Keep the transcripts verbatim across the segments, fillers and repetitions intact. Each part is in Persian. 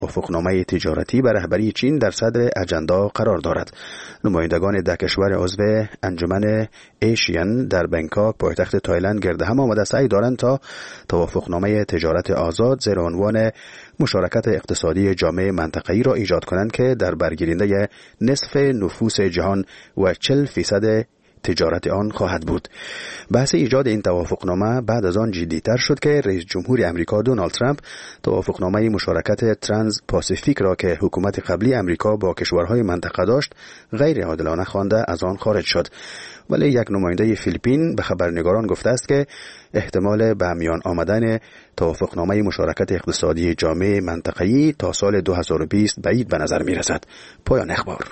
توافقنامه تجارتی به رهبری چین در صدر اجندا قرار دارد. نمایندگان ده کشور عضو انجمن ایشین در بنکاک پایتخت تایلند گرد هم آمده سعی دارند تا توافقنامه تجارت آزاد زیر عنوان مشارکت اقتصادی جامع منطقه‌ای را ایجاد کنند که در برگیرنده نصف نفوس جهان و چهل فیصد تجارت آن خواهد بود. بحث ایجاد این توافقنامه بعد از آن جدی‌تر شد که رئیس جمهور امریکا دونالد ترامپ توافقنامه مشارکت ترانس پاسیفیک را که حکومت قبلی امریکا با کشورهای منطقه داشت غیر عادلانه خوانده از آن خارج شد. ولی یک نماینده فیلیپین به خبرنگاران گفته است که احتمال به میان آمدن توافقنامه مشارکت اقتصادی جامع منطقه‌ای تا سال دو هزار و بیست بعید به نظر می رسد. پایان اخبار.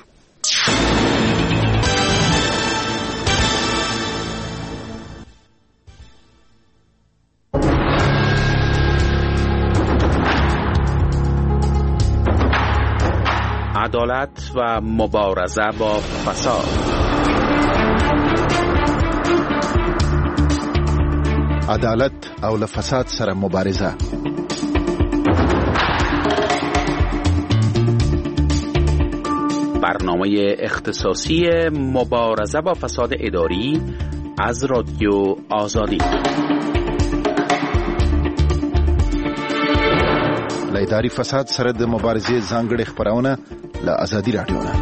عدالت و مبارزه با فساد. عدالت او له فساد سره مبارزه. برنامه اختصاصی مبارزه با فساد اداری از رادیو آزادی. له اداري فساد سره د مبارزې ځانګړې خبرونه له آزادي رادیو نه.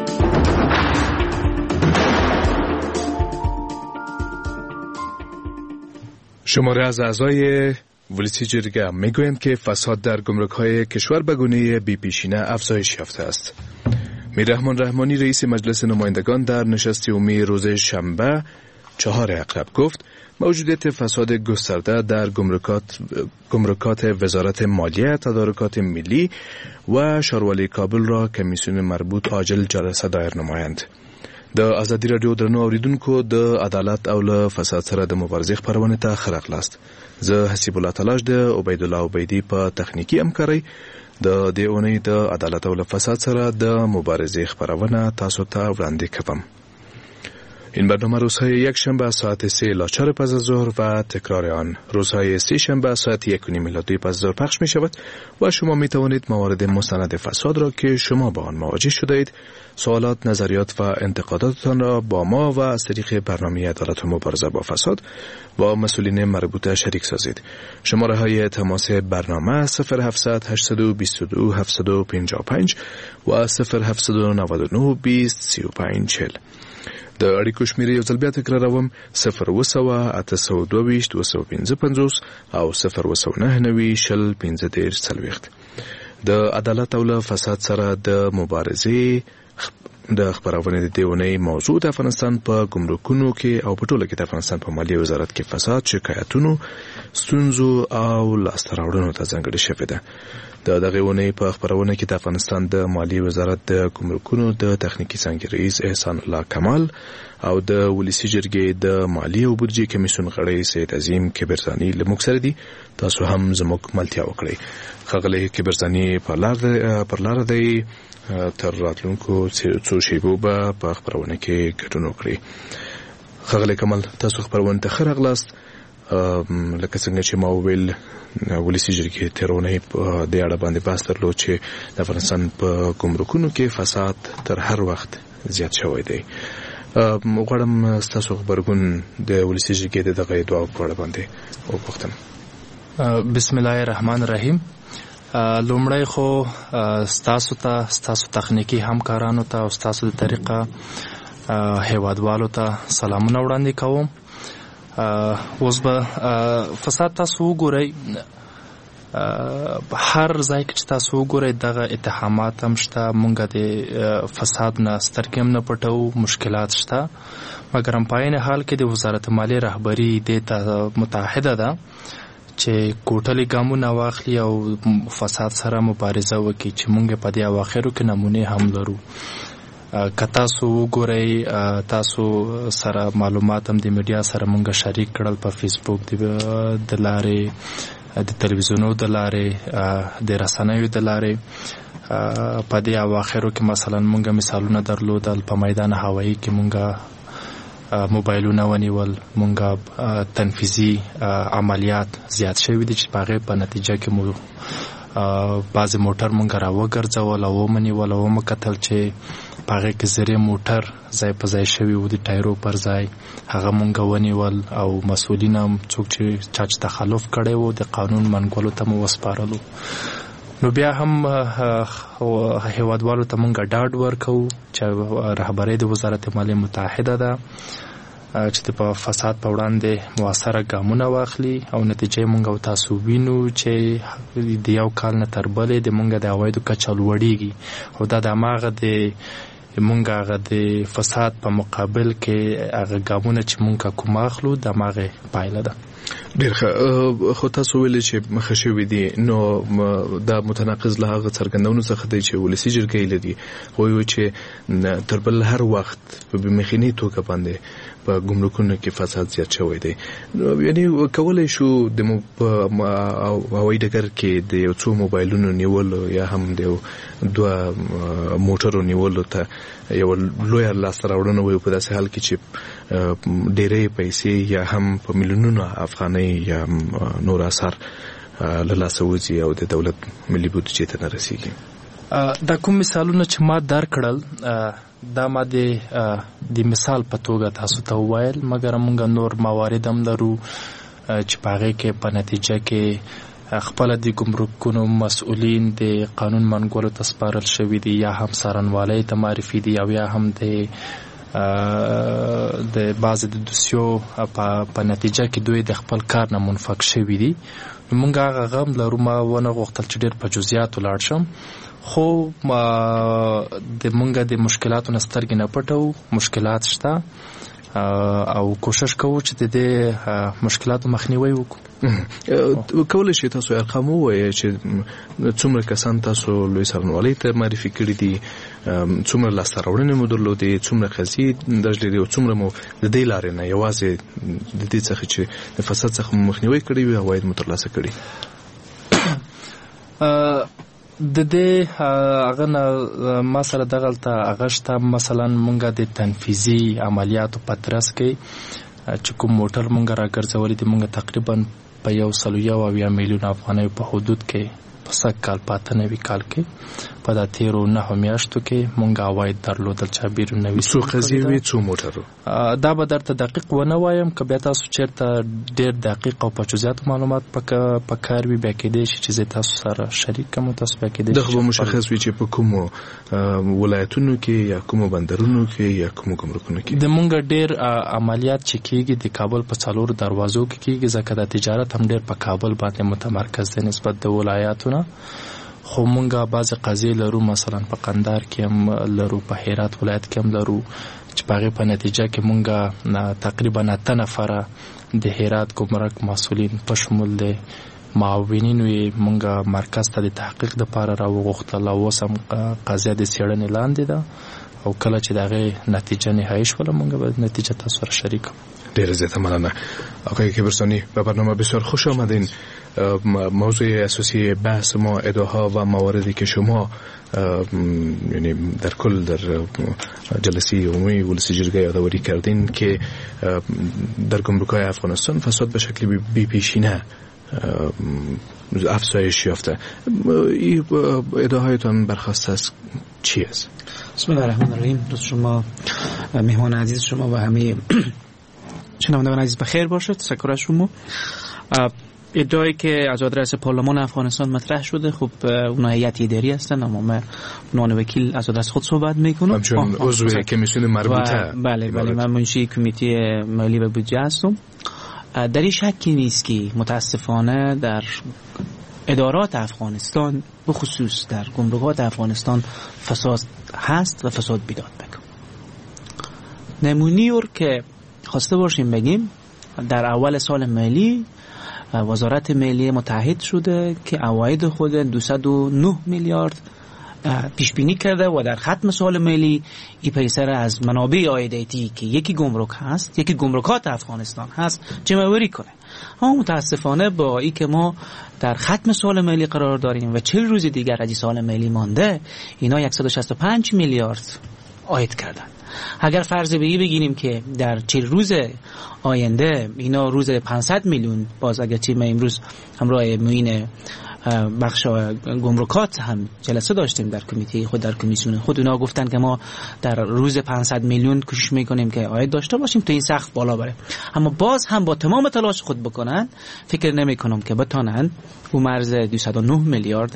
شماره از اعضای ولسی جرگه میگویند که فساد در گمرک‌های کشور به گونه بی پیشینه افزایش یافته است. میررحمان رحمانی رئیس مجلس نمایندگان در نشست عمومی روز شنبه چهار اکتبر گفت موجودیت فساد گسترده در گمرکات گمرکات وزارت مالیه، تدارکات ملی و ښاروالۍ کابل را کمیسیون مربوط عاجل جلسه دایر نمایند. د آزادی رادیو درنو اوریدونکو د عدالت او له فساد سره د مبارزې خبرونه ته خلق لاست. زه حسیب الله تلاش د عبید الله عبیدی په تخنیکی همکارۍ د دې اونۍ د عدالت او له فساد سره د مبارزې خبرونه تاسو ته وړاندې کوم. این برنامه روزهای یک شنبه ساعت سه الی چهار پس از ظهر و تکرار آن روزهای سه شنبه ساعت یک و نیم الی دو پس از ظهر پخش می شود و شما می توانید موارد مستند فساد را که شما با آن مواجه شده اید، سوالات، نظریات و انتقاداتتان را با ما و از طریق برنامه عدالت و مبارزه با فساد با مسئولین مربوطه شریک سازید. شماره های تماس برنامه صفر هفتصد هشتصد و بیست و دو هفتصد و پنجاه و پنج و صفر هفتصد و نود و نه بیست سی و پنج چهل. د اړیکو شمیرې یو ځل بیا تکراروم: صفر اوه سوه اته سوه دوه ویشت اوه سوه پنځه پنځوس او صفر اوه سوه نهه نوي شل پنځه دېرش څلوېښت. د عدالت او له فساد سره د مبارزې د خبرونې د دې اونۍ موضوع د افغانستان په ګمرکونو کې او په ټوله کې د افغانستان په مالیې وزارت کې فساد، شکایتونو، ستونزو او لاسته راوړنو ته ځانګړې شوې ده. د دغه اونۍ په خبرونه کې د افغانستان د مالیې وزارت د ګمرکونو د تخنیکی څانګې رئیس احسان الله کمال او د ولسی جرګې د مالیې او بودجې کمیسیون غړی سید عظیم کبرزانی له موږ سره دي. تاسو هم زموږ ملتیا وکړئ. ښاغلی کبرزانی پر لار پر لار دی تر راتلونکو څو شیبو به په خبرونه کې ګډون وکړي. ښاغلی کمال، تاسو خبرونه ته ښه راغلاست. لکه څنګه چې ما وویل، ولسی جرګې تېره اونۍ په دې اړه باندې بحث درلود چې د افغانستان په ګمرکونو کې فساد تر هر وخت زیات شوی دی. غواړم ستاسو غبرګون د ولسی جرګې د دغه ادعاو په اړه باندې وپوښتم. بسم الله الرحمن الرحیم. لومړی خو ستاسو ته، ستاسو تخنیکی همکارانو ته او ستاسو د طریقه هیوادوالو ته سلامونه وړاندې کوم. اوس به فساد تاسو وګورئ، هر ځای کې چې تاسو وګورئ دغه اتهامات هم شته. مونږ د فساد نه سترګې هم نه پټوو، مشکلات شته، مګر هم په عین حال کې د وزارت مالیې رهبري دې ته متحده ده چې کوټلې ګامونه واخلي او فساد سره مبارزه وکړي، چې مونږ په دې اواخرو کې نمونې هم لرو. که تاسو وګورئ، تاسو سره معلومات هم د میډیا سره مونږ شریک کړل په فیسبوک د لارې، د تلویزیونو د لارې، د رسنیو د لارې. په دې اواخرو کې مثلا مونږ مثالونه درلودل، په میدان هوایي کې مونږ موبایلونه ونیول، مونږ تنفیذي عملیات زیات شوي دي چې په هغې په نتیجه کې مو بعضې موټر مونږ را وګرځول او ومنیول او ومو کتل چې په هغې کې زرې موټر ځای په ځای شوي وو د ټایرو پر ځای هغه مونږ ونیول او مسؤلین هم څوک چې چا چې تخلف کړی و د قانون منګولو ته مو وسپارلو. نو بیا هم هیوادوالو ته مونږ ډاډ ورکوو چې رهبرۍ د وزارت مالیې متحده ده چې په فساد په وړاندې مؤثره ګامونه واخلي او نتیجه مونږ او تاسو وینو چې د یو کال نه تر بلې د مونږ د عوایدو کچه لوړېږي او دا د هماغه د مونږ هغه د فساد په مقابل کې هغه ګامونه چې مونږ کوم اخلو د هماغې پایله ده. ډېر ښه. خو تاسو ویلې چې مخه شوي دي نو دا متناقض له هغه څرګندونو څخه دی چې ولسي جرګې لري وایي چې تر بل هر وخت په بېمخینې توګه باندې په ګمرکونو کې فساد زیات شوی دی. یعنی کولی شو د هوایي ډګر کې د یو څو موبایلونو نیولو یا هم د دوه موټرو نیولو ته یو لویه لاسته راوړنه وي په داسې حال کې چې ډېرې پیسې یا هم په میلیونونو افغانۍ یا نور اثار له لاسه وځي او د دولت ملي بودجې ته نه رسیږي. دا کوم مثالونه چې ما درکړل دا ما د مثال په توګه تاسو ته وویل مګر موږ نور موارد هم لرو چې په هغې کې په نتیجه کې خپله د ګمرکونو مسؤلین د قانون منګولو ته سپارل شوي دي یا هم څارنوالۍ ته معرفي دي او یا هم د د بعضې د دوسیو په نتیجه کې دوی د خپل کار نه منفک شوي دي. موږ هغه غم لرو. ما ونه غوښتل چې ډېر په جزئیاتو لاړ شم خو د مونږ د مشکلاتو نه سترګې نه پټو. مشکلات شته او کوشش کوو چې د دې مشکلاتو مخنیوی وکړو. کولی شئ تاسو ارقام ووایئ چې څومره کسان تاسو لوی څارنوالۍ ته معرفي کړي دي، څومره لاسته راوړنې مو درلودې، څومره قضیې درج لري او څومره مو د دې لارې نه یوازې د دې څخه چې د فساد څخه مخنیوی کړی وي عواید مو ترلاسه کړي؟ د دې هغه نه ما سره دغلته هغه شته. مثلا مونږ د تنفیذي عملیاتو په ترڅ کې چې کوم موټر مونږ راګرځولی دي مونږ تقریبا په یو سلو یو اویا میلیون افغانیو په حدود کې په سږ کال په اته نوي کال کې په دا تیرو نهو میاشتو کې مونږ عواید درلودل چې بیرون نوي څو قضیې وي څو موټرو. دا به درته دقیق ونه وایم که بیا تاسو چېرته ډېر دقیق او په جزیاتو معلومات په کار وي بیا کېدی شي چې زه تاسو سره شریک کړم او تاسو بیا کېدی شي دغه به مشخص وي چې په کومو ولایتونو کې یا کومو بندرونو کې یا کومو ګمرکونو کې د مونږ ډېر عملیات چې کېږي د کابل په څلورو دروازو کې کېږي ځکه د تجارت هم ډېر په کابل باندې متمرکز دی نسبت د ولایاتو نه. خو مونږه بعضې قضیې لرو مثلا په قندار کې هم لرو، په هرات ولایت کې هم لرو چې په هغې په نتیجه کې مونږه تقریبا اته نفره د هرات ګمرک مسؤلین په شمول د معاونینو یې مونږه مرکز ته د تحقیق دپاره راوغوښتل او اوس هم قضیه د څېړنې لاندې ده او کله چې د هغې نتیجه نهایي شوله مونږ به نتیجه تاسو سره شریکم. ډیره زیاده مننه آقای کبرسانی. به برنامه بسیار خوش آمدین. موضوع اساسی بحث ما ادعاها و مواردی که شما یعنی در کل در جلسه عمومی ولسی جرگه یادآوری کردین که در گمرک‌های افغانستان فساد به شکل بی پیشینه افزایش یافته. این ادعاهایتان برخواسته از چی است؟ بسم الله الرحمن الرحیم. روز شما مهمان عزیز شما و همه شنوندگان عزیز بخیر باشد. تشکر از شما. ادعایی که از آدرس پارلمان افغانستان مطرح شده، خب اونا هیئت اداری هستن اما من عنوان وکیل از آدرس خود صحبت میکنم. همچنین عضو کمیسیون مربوطه. بله بله من منشی کمیته مالی و بودجه هستم. در این شکی نیست که متاسفانه در ادارات افغانستان به خصوص در گمرکات افغانستان فساد هست و فساد بیداد بکن. نمونی که خواسته باشیم بگیم در اول سال مالی وزارت مالیه متحد شده که عواید خود دویست و نه میلیارد پیش بینی کرده و در ختم سال مالی این پیسه را از منابع عایداتی که یکی گمرک هست یکی گمرکات افغانستان هست جمع‌آوری کنه. اما متاسفانه با این که ما در ختم سال مالی قرار داریم و چهل روز دیگر از این سال مالی مانده اینا صد و شصت و پنج میلیارد عاید کردن. اگر فرض به این بگیریم که در چهل روز آینده اینا روز پانصد میلیون باز اگر چی ما امروز همراه معین بخش گمرکات هم جلسه داشتیم در کمیته خود، در کمیسیون خود. اونا گفتن که ما در روز پانصد میلیون کوشش میکنیم که عاید داشته باشیم تا این سقف بالا بره. اما باز هم با تمام تلاش خود بکنن فکر نمیکنم که بتونن اون مرز دویست و نه میلیارد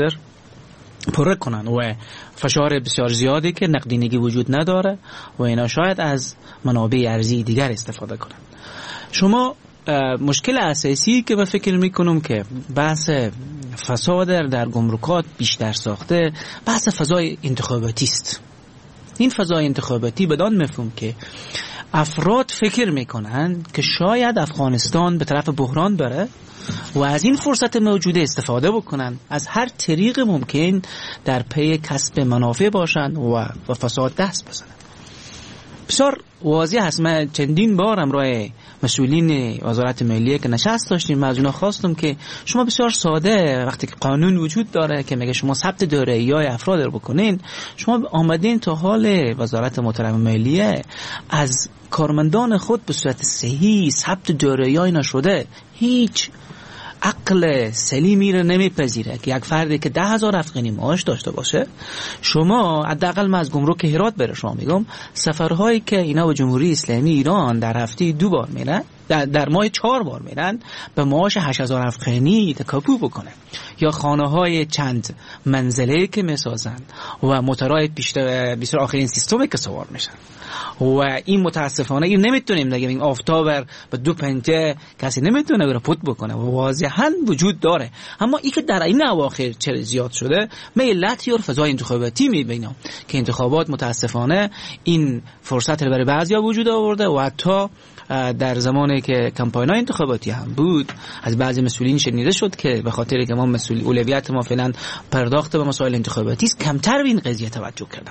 پر کنن و فشار بسیار زیادی که نقدینگی وجود نداره و اینا شاید از منابع ارزی دیگر استفاده کنن. شما مشکل اساسی که من فکر میکنم که بحث فساد در گمرکات بیشتر ساخته بحث فضای انتخاباتی است. این فضای انتخاباتی بدان مفهوم که افراد فکر میکنن که شاید افغانستان به طرف بحران بره و از این فرصت موجوده استفاده بکنن، از هر طریق ممکن در پی کسب منافع باشن و و فساد دست بزنن. بسیار واضح هست. من چندین بار امروز مسئولین وزارت مالیه که نشست داشتیم، من از اونا خواستم که شما بسیار ساده وقتی که قانون وجود داره که میگه شما ثبت دارایی‌های افراد رو بکنین، شما آمدین تا حال وزارت محترم مالیه از کارمندان خود به صورت صحیح ثبت دارایی‌های نشده. هیچ عقل سلیمی رو نمیپذیره که یک فردی که ده هزار افغانی معاش داشته باشه، شما حداقل من از گمرک هرات بره شما میگم سفرهایی که اینا به جمهوری اسلامی ایران در هفته دو بار میرن، در, در ماه چهار بار میرن، به معاش هشت هزار افغانی تکاپو بکنه، یا خانه های چند منزله که میسازن و موتورهای بیشتر بیشتر آخرین سیستمی که سوار میشن و این متاسفانه این نمیتونیم نگیم این آفتاب به دو پنجه کسی نمیتونه بره پوت بکنه و واضحا وجود داره. اما این که در این اواخر چه زیاد شده، من علت یا فضای انتخاباتی میبینم که انتخابات متاسفانه این فرصت رو برای بعضیا وجود آورده و حتی در زمانی که کمپاین‌های انتخاباتی هم بود از بعضی مسئولین شنیده شد که به خاطر که ما مسئول اولویت ما فعلا پرداخت به مسائل انتخاباتی است، کمتر به این قضیه توجه کردن.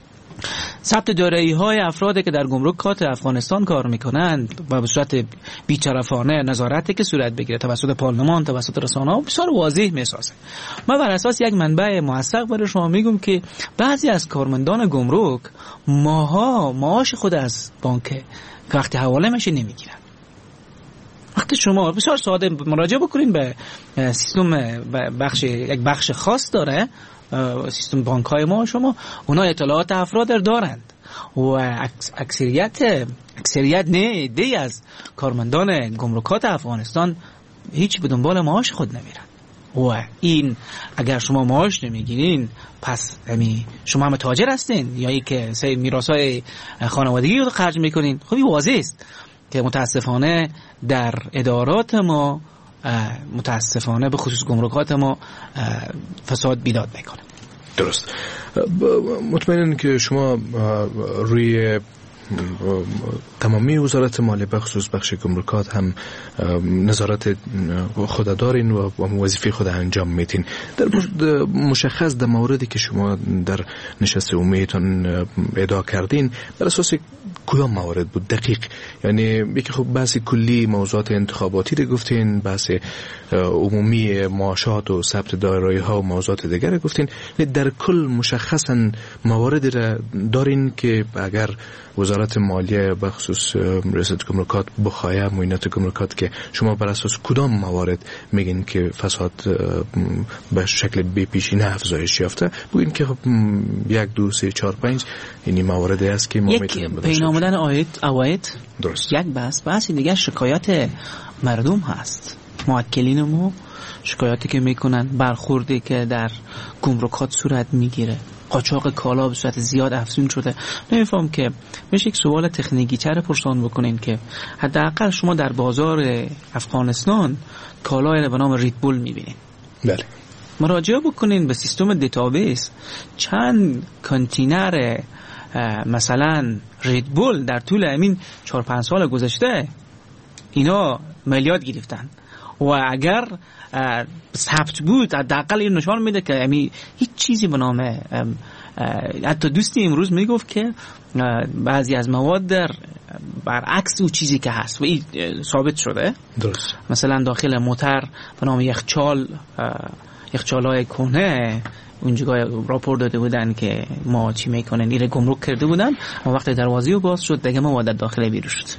ثبت دارایی‌های افرادی که در گمرکات افغانستان کار میکنند و به صورت بی‌طرفانه نظارتی که صورت بگیره توسط پارلمان، توسط رسانه‌ها بسیار واضح میسازه. من بر اساس یک منبع موثق برای شما میگم که بعضی از کارمندان گمرک ماها معاش خود از بانک وقتی حواله میشه نمیگیرن. وقتی شما بسیار ساده مراجعه بکنین به سیستم بخش یک بخش خاص داره سیستم بانک های ما، شما اونا اطلاعات افراد دارند و اکثریت اکثریت نه دی از کارمندان گمرکات افغانستان هیچ به دنبال معاش خود نمیرن و این اگر شما معاش نمیگیرین پس یعنی شما هم تاجر هستین یا ای که سه میراثای خانوادگی رو خرج میکنین. خب این واضح است که متاسفانه در ادارات ما متاسفانه به خصوص گمرکات ما فساد بیداد میکنه. درست. مطمئنم که شما روی تمامی وزارت مالیه بخصوص بخش گمرکات هم نظارت خود دارین و وظیفه خود انجام میتین. در مشخص در موردی که شما در نشست عمومیتون ادعا کردین بر اساس کدام موارد بود دقیق؟ یعنی یکی خب بحث کلی موضوعات انتخاباتی رو گفتین، بحث عمومی معاشات و ثبت دارایی ها و موضوعات دیگر گفتین، در کل مشخصا مواردی را دارین که اگر وزارت مالیه بخصوص رئیست گمرکات بخواهی معاینات گمرکات که شما بر اساس کدام موارد میگین که فساد به شکل بی پیشینه افزایش یافته، بگین که خب یک دو سه چهار پنج اینی مواردی است که ما میتونیم یک پین آمدن آید اواید درست. یک بحث بحث دیگه شکایت مردم هست. موکلین ما شکایاتی که میکنن، برخوردی که در گمرکات صورت میگیره، قاچاق کالا به صورت زیاد افزون شده. نمیفهم که میشه یک سوال تکنیکی چرا پرسان بکنین که حداقل شما در بازار افغانستان کالای به نام ریدبول میبینین. بله. مراجعه بکنین به سیستم دیتابیس چند کانتینر مثلا ریدبول در طول همین چهار پنج سال گذشته اینا مالیات گرفتن و اگر ثبت بود حداقل این نشان میده که یعنی هیچ چیزی به نام حتی دوستی امروز میگفت که بعضی از مواد در برعکس اون چیزی که هست و این ثابت شده. درست. مثلا داخل موتر به نام یخچال یخچالای کهنه اونجا راپور داده بودن که ما چی میکنن ایره گمرک کرده بودن و وقتی دروازه رو باز شد دیگه مواد داخل بیرون شد.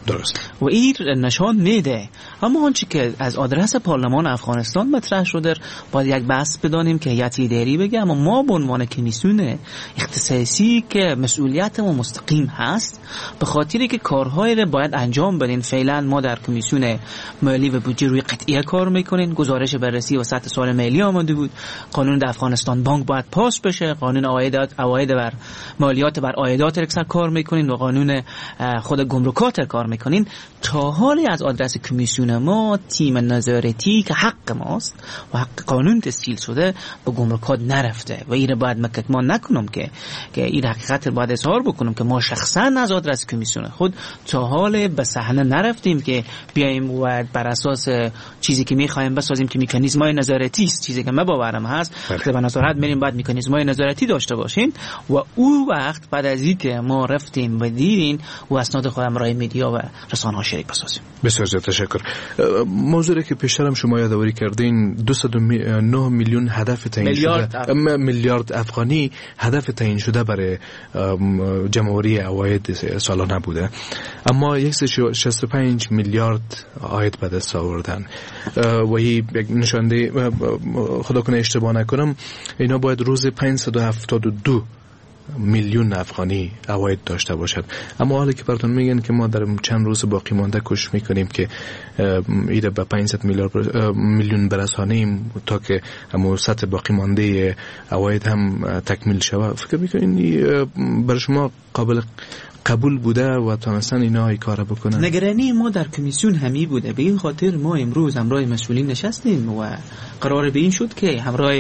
درست. و این نشان میده. اما آنچه که از آدرس پارلمان افغانستان مطرح شده باید یک بحث بدانیم که هیئت اداری بگه، اما ما به عنوان کمیسیون اختصاصی که مسئولیت ما مستقیم هست به خاطری که کارهایی رو باید انجام بدین. فعلا ما در کمیسیون مالی و بودجه روی قطعیه کار میکنین. گزارش بررسی و سطح سال مالی آمده بود. قانون در افغانستان بانک باید پاس بشه. قانون عوایدات عواید بر مالیات بر عایدات اکثر کار میکنین و قانون خود گمرکات کار میکنین. تا حالی از آدرس کمیسیون ما تیم نظارتی که حق ماست و حق قانون تسهیل شده به گمرکات نرفته و این باید مکتمان نکنم که که این حقیقت باید اظهار بکنم که ما شخصا از آدرس کمیسیون خود تا حال به صحنه نرفتیم که بیایم و بر اساس چیزی که میخوایم بسازیم که مکانیزمای نظارتی است. چیزی که ما باورم هست که به نظارت میریم بعد مکانیزمای نظارتی داشته باشیم و او وقت بعد از اینکه ما رفتیم و دیدین و اسناد خودم رای میدیا و رسانه‌ها شریک بسازیم. بسیار زیاد تشکر. موضوعی که پیشترم شما یادآوری کردین دویست و نه میلیون هدف تعیین شده، میلیارد افغانی هدف تعیین شده برای جمع‌آوری عواید سالانه بوده، اما صد و شصت و پنج میلیارد عاید به دست آوردن و این یک نشانده، خدا کنه اشتباه نکنم، اینا باید روز پانصد و هفتاد و دو میلیون افغانی عواید داشته باشد. اما حالا که براتون میگن که ما در چند روز باقی مانده کوشش میکنیم که ایده به پانصد میلیون برسانیم تا که همون سطح باقی مانده عواید هم تکمیل شود. فکر میکنین برای شما قابل قبول بوده و تونستن اینا ای کار بکنن؟ نگرانی ما در کمیسیون همی بوده. به این خاطر ما امروز همراه مسئولین نشستیم و قرار به این شد که همراه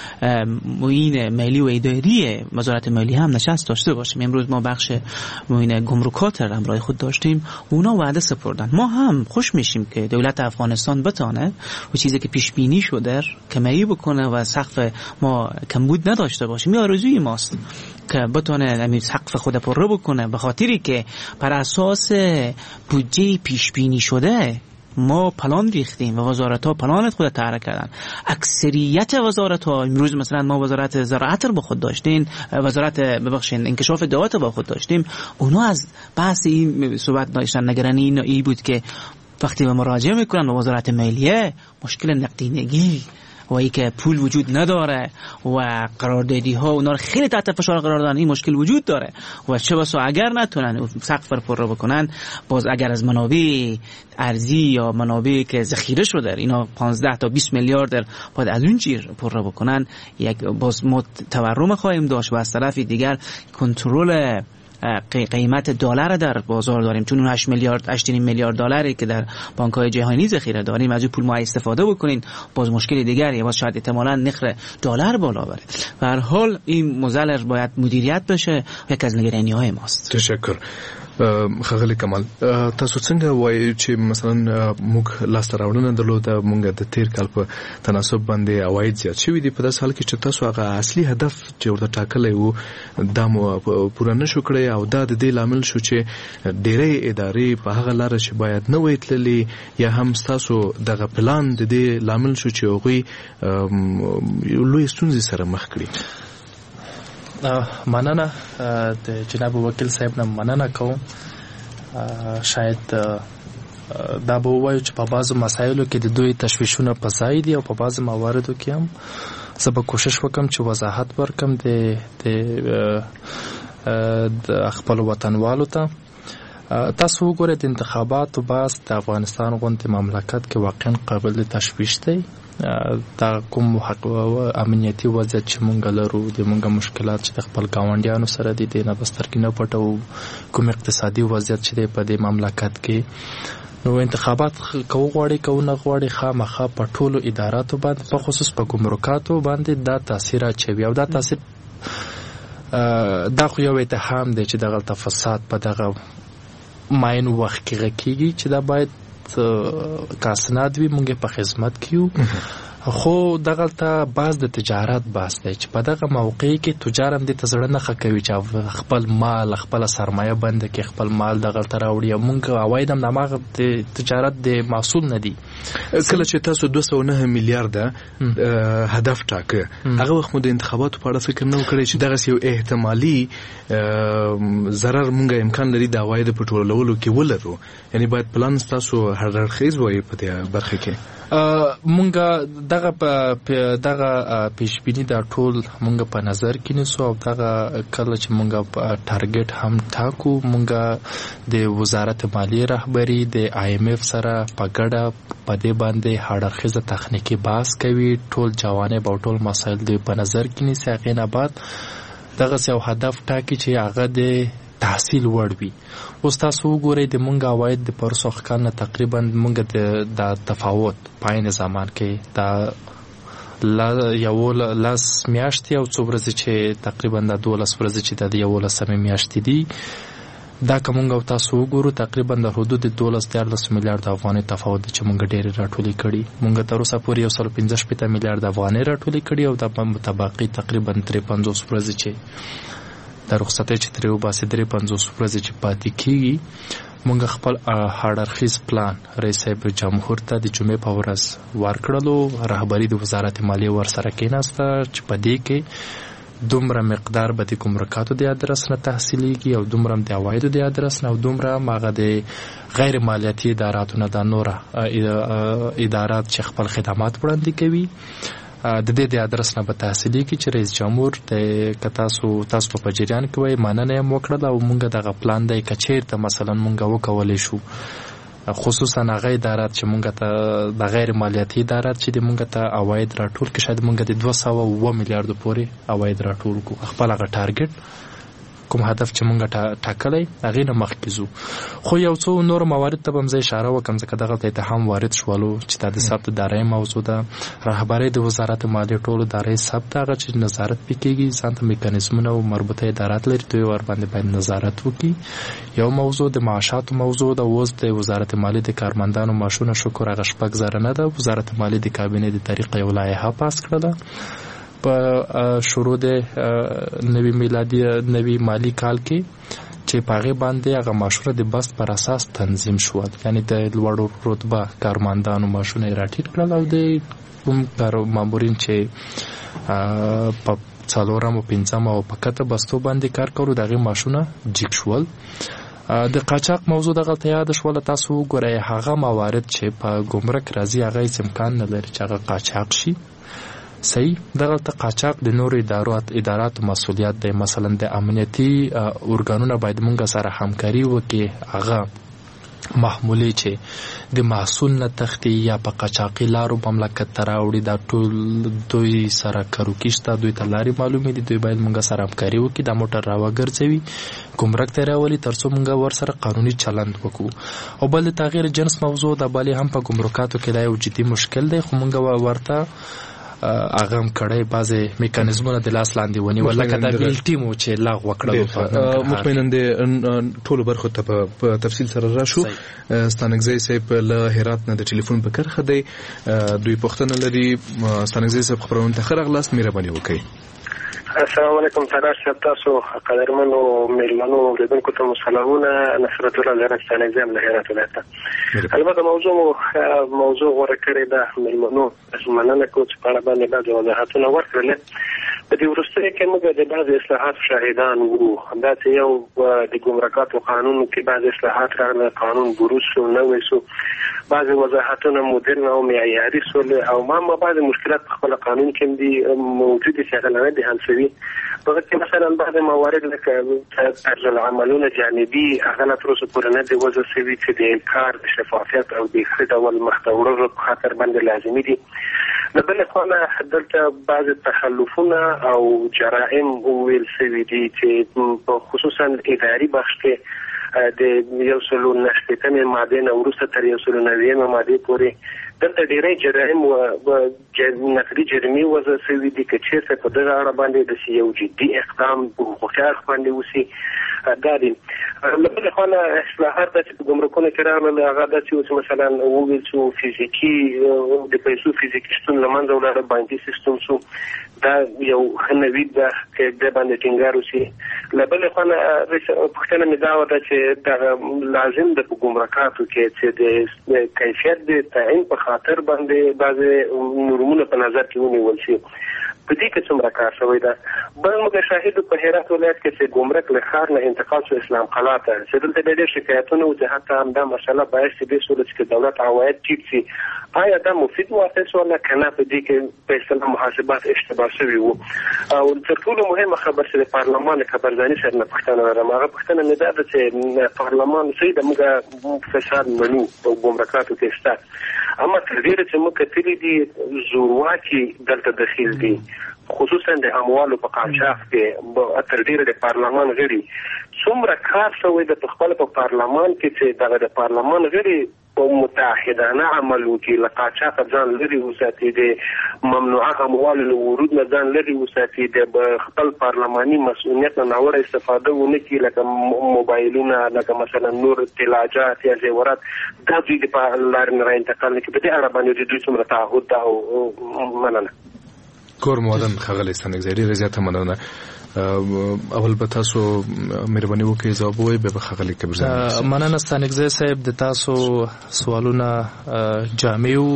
معین مالی و اداری وزارت مالی هم نشست داشته باشیم. امروز ما بخش معین گمرکات را همراه خود داشتیم و اونا وعده سپردن. ما هم خوش میشیم که دولت افغانستان بتانه و چیزی که پیش بینی شده کمی بکنه و سقف ما کمبود نداشته باشه. این آرزوی ماست که بتونه همین سقف خود پر بکنه، به خاطری که بر اساس بودجه پیش بینی شده ما پلان ریختیم و وزارت ها پلان خود تعریف کردن. اکثریت وزارت ها امروز مثلا ما وزارت زراعت رو با خود داشتیم، وزارت ببخشید انکشاف دعوت با خود داشتیم، اونا از بحث این صحبت داشتن. نگرانی این ای بود که وقتی به مراجعه میکنن به وزارت مالیه مشکل نقدینگی و ای که پول وجود نداره و قراردادی ها اونا رو خیلی تحت فشار قرار دادن، این مشکل وجود داره و چه بسا اگر نتونن سقف رو پر بکنن، باز اگر از منابع ارزی یا منابع که ذخیره شده اینا پانزده تا بیست میلیارد باید از اون چیز پر بکنن، یک باز ما تورم خواهیم داشت و از طرف دیگر کنترل قیمت دلار در بازار داریم، چون اون هشت میلیارد هشت میلیارد دلاری که در بانک‌های جهانی ذخیره داریم از اون پول ما استفاده بکنین، باز مشکل دیگری، باز شاید احتمالاً نرخ دلار بالا بره. به هر حال این موزل باید مدیریت بشه، یک از نگرانی‌های ماست. تشکر. خغلی کمال، تاسو څنګه وایي چې مثلا موږ لاسته راوړنه درلوده، موږ د تیر کال په تناسب باندې عواید زیات شوي دي، په داسې حال کې چې تاسو هغه اصلي هدف چې ورته ټاکلی و دا مو پوره نه شو کړی او دا د دې لامل شو چې ډېرې ادارې په هغه لاره چې باید نه وای تللي، یا هم ستاسو دغه پلان د دې لامل شو چې هغوی لویې ستونزې سره مخ کړي؟ مننه د جناب وکیل صاحب نه مننه کوم. شاید دا به وایو چې په بعضو مسایلو کې د دوی تشویشونه په ځای دي او په بعضو مواردو کې هم زه به کوشش وکړم چې وضاحت ورکړم د د خپلو وطنوالو ته. تاسو وګورئ د انتخاباتو بحث د افغانستان غوندې مملکت کې واقعا قابل د تشویش دی. دا کوم حق او امنیتي وضعیت چې مونږ لرو، د مونږ مشکلات چې د خپل ګاونډیانو سره دي، د نه بسترګې نه پټو، کوم اقتصادي وضعیت چې دی په دې مملکت کې، نو انتخابات کو غواړي کو نه غواړي خامخا په ټولو اداراتو باندې، په خصوص په ګمرکاتو باندې دا تاثیر اچوي او دا تاثیر دا خو یو اتهام دی چې دغه فساد په دغه ماین وخت کې کېږي چې دا باید کاسناد وی مونږه په خدمت کیو خو دغلته باز د تجارت باس دی چې په دغه موقع کې تجار هم د تزړه نه خکوي چې خپل مال خپل سرمایه بند کې خپل مال دغلته راوړي. موږ عواید هم دماغه د تجارت د محصول نه دي. کله چې تاسو دوه سوه نه میلیارډ هدف ټاکه هغه وخت مو د انتخاباتو په اړه فکر نه وکړی چې دغه یو احتمالي ضرر مونږه امکان لري د عواید په ټولولو کې ولرو؟ یعنی باید پلان تاسو هر اړخیز وي په دې برخه کې. مونږه دغه په دغه پیشبینی د ټول مونږ په نظر کې نیسو او دغه کله چې مونږ ټارګټ هم ټاکو مونږ د وزارت مالیې رهبری د آی ایم اف سره په ګډه په دې باندې هاړخیزه تخنیکی بحث کوي. ټول جوانب او ټول مسایل د په نظر کې نیسي. هغې نه بعد دغه یو هدف ټاکي چې هغه د تحصیل وړ وي. اوس تاسو وګورئ د مونږ عواید د پرسو کال نه تقریبا مونږ د تفاوت په عین زمان کې د یو لس میاشتې او څو ورځې چې تقریبا د دولس ورځې چې د یولسمې میاشتې دي دا که مونږ او تاسو وګورو تقریبا د حدود دولس دیارلس میلیارډ افغانۍ تفاوت دی چې مونږ ډېرې راټولې کړي. مونږ تر اوسه پورې یو سل پنځه شپېته میلیارډ افغانۍ راټولې کړي او د متبقي تقریبا درې پنځوس ورځې چې د رخصتۍ چې ترې وباسي درې پنځوس ورځې چې پاتې کېږي مونږ خپل هاړخیز پلان رئیس صاحب جمهور ته د جمعې په ورځ ورکړلو. رهبري د وزارت مالیې ورسره کېناسته چې په دې کې دومره مقدار به د ګمرکاتو د ادرس نه تحصیلیږي او دومره د عوایدو د ادرس نه او دومره هغه د غیر مالیاتي اداراتو نه د نوره ادارات چې خپل خدمات وړاندې کوي د دې د ادرس نه به تحصیلیږي چې رئیس جمهور د که تاسو تاسو په جریان کې وایي مننه یې وکړله او مونږ دغه پلان دی که چېرته مثلا مونږ وکولی شو خصوصا هغه ادارات چې مونږ ته د غیر مالیاتي ادارات چې د مونږ ته عواید راټول کړي شاید مونږ د دوه سوه اووه میلیارډو پورې عواید راټول کړو. خپل هغه ټارګټ کوم هدف چې مونږ ټاکلی هغې نه مخکې ځو. خو یو څو نور موارد ته به هم زه اشاره وکړم ځکه دغلته اتهام وارد شولو چې دا د ثبت دارایۍ موضوع ده. رهبرۍ د وزارت مالیې ټولو دارایۍ ثبت هغه چې نظارت پې کېږي ځان ته میکانیزمونه او مربوطه ادارات لري دوی ورباندې باید نظارت وکړي. یو موضوع د معاشاتو موضوع ده. اوس د وزارت مالیې د کارمندانو معاشونه شکر هغه شپږ زره نه ده. وزارت مالیې د کابینې د طریقه یو لایحه پاس کړله په شروع د نوي میلادي نوي مالی کال کې چې په هغې باندې هغه معاشونه د بست پر اساس تنظیم شول. یعنی د لوړو رتبه کارمندانو معاشونه یې راټیټ کړل او د کوم مامورین چې په څلورم او پنځم او په کته بستو باندې کار کولو د هغې معاشونه جګ شول. د قاچاق موضوع دغلته یاد شوله. تاسو وګورئ هغه موارد چې په ګمرک راځي هغه هېڅ امکان نه لري چې هغه قاچاق شي. صحیح دغلته قاچاق د نورو ادارات اداراتو مسؤلیت دی. مثلا د امنیتي ارګانونه باید مونږ سره همکاري وکړي هغه محمولې چې د محصول نه تختی یا په قاچاقي لارو مملکت ته راوړي دا ټول دوی سره کروکي شته. دوی ته لارې معلومې دي. دوی باید مونږ سره همکاري وکړي دا موټر راوګرځوي ګمرک ته راولي تر څو مونږ ورسره قانوني چلند وکړو. او بل د تغییر جنس موضوع د بالي هم په ګمرکاتو کې دا یو جدي مشکل دی. خو مونږ ورته هغه هم کړی بعضې میکانیزمونه د لاس لاندې ونیول لکه دا بیل ټیم چې لغوه کړل. مطمئنا د ټولو برخو ته په تفصیل سره راشو. ستانکزی صاحب له هرات نه د ټلیفون په کرښه دی. دوی پوښتنه لري. ستانکزی صاحب خپرونې ته ښه راغلاست. مهرباني وکړئ. السلام علیکم سردار صاحب تاسو قدرمنو میلمنو لیدونکو ته سلامونه. نصرت الله زهرا ستانکزی له هرات ولایته. البته موضوع موضوع غوره کړې ده میلمنو مننه کوم چې په اړه باندې بعضې وضاحتونه ورکړل. په دې وروستیو کې موږ د بعضې اصلاحاتو شاهدان وو. همداسې یو د ګمرکاتو قانون کې بعضې اصلاحات راغله. قانون بروز شو نوی شو. بعضې وضاحتونه مدرن او معیاري شول او ما ما بعضې مشکلات په خپل قانون کې دي موجود دي چې هغه نه دي حل شوي. هغه کې مثلا بعضې موارد لکه طرز العملونه جانبي هغه لا تر اوسه پورې نه دي وضع شوي چې د انکار د شفافیت او د ښه ډول مخته وړلو په خاطر باندې لازمي دي. د بلې خوا نه دلته بعضې تخلفونه او جرائم وویل شوي دي چې خصوصا اداري بخش کې د یو سل او نهه شپیتمې مادې نه وروسته تر یو سل او نوي مادې پورې دلته ډېری جرایم او نقدي جرمې وضع شوي دي، که چېرته په دغه اړه باندې داسې یو جدي اقدام په حقوقي اړخ باندې وشي دا دي. له بلې خوا نه اصلاحات داسې په ګمرکونو کې راغلل، هغه داسې و چې مثلا وویل چې فزیکي د پیسو فزیکي شتون له منځه ولاړه، بانکي سیستم شو، دا یو ښه نوید ده چې د باندې ټینګار وشي. له بلې خوا نه پوښتنه مې دا وه چې دغه لازم ده په ګمرکاتو کې چې د کیفیت د تعین په خاطر باندې بعضې نورمونه په نظر کې ونیول شي. په دې کې څومره کار شوی ده؟ بل موږ شاهد په هرات ولایت کې چې ګمرک له ښار نه انتقال شو اسلام قلعه ته، چې دلته ډېر شکایتونه و چې حتی همدا مسله باعث دې شوله چې دولت عواید ټیټ شي. آیا دا مفید واقع شوله که نه؟ په دې کې په اصطلاح محاسبات اشتباه شوي وو. او تر ټولو مهمه خبر چې د پارلمان خبرځاني سره نه پوښتنه لرم، هغه پوښتنه مې دا ده چې پارلمان صحیح ده موږ فساد منو په ګمرکاتو کې شته، اما تر ډېره چې موږ کتلي دي زورواکي دلته دخیل دي، خصوصا د اموالو په قاچاق کې تر ډېره د پارلمان غړي. څومره کار شوی د خپل په پارلمان کې چې دغه د پارلمان غړي په متحدانه عمل وکړي، له قاچاق ځان لرې وساتي، د ممنوعه اموالو له ورود نه ځان لرې وساتي، د خپل پارلماني مسؤلیت نه ناوړه استفاده ونه کړي، لکه موبایلونه، لکه مثلا نور طلاجات یا زیورات، دا دوی د لارې نه را انتقال نه کړي. په دې اړه باندې د دوی څومره تعهد ده او مننه. کور مودن خغلی ستانګزری رضایت مننه. اول به تاسو مهرباني وکړئ ځواب ووایئ، بیا به ښاغلي کبرزاني. مننه ستانګزی صاحب، د تاسو سوالونه جامع وو.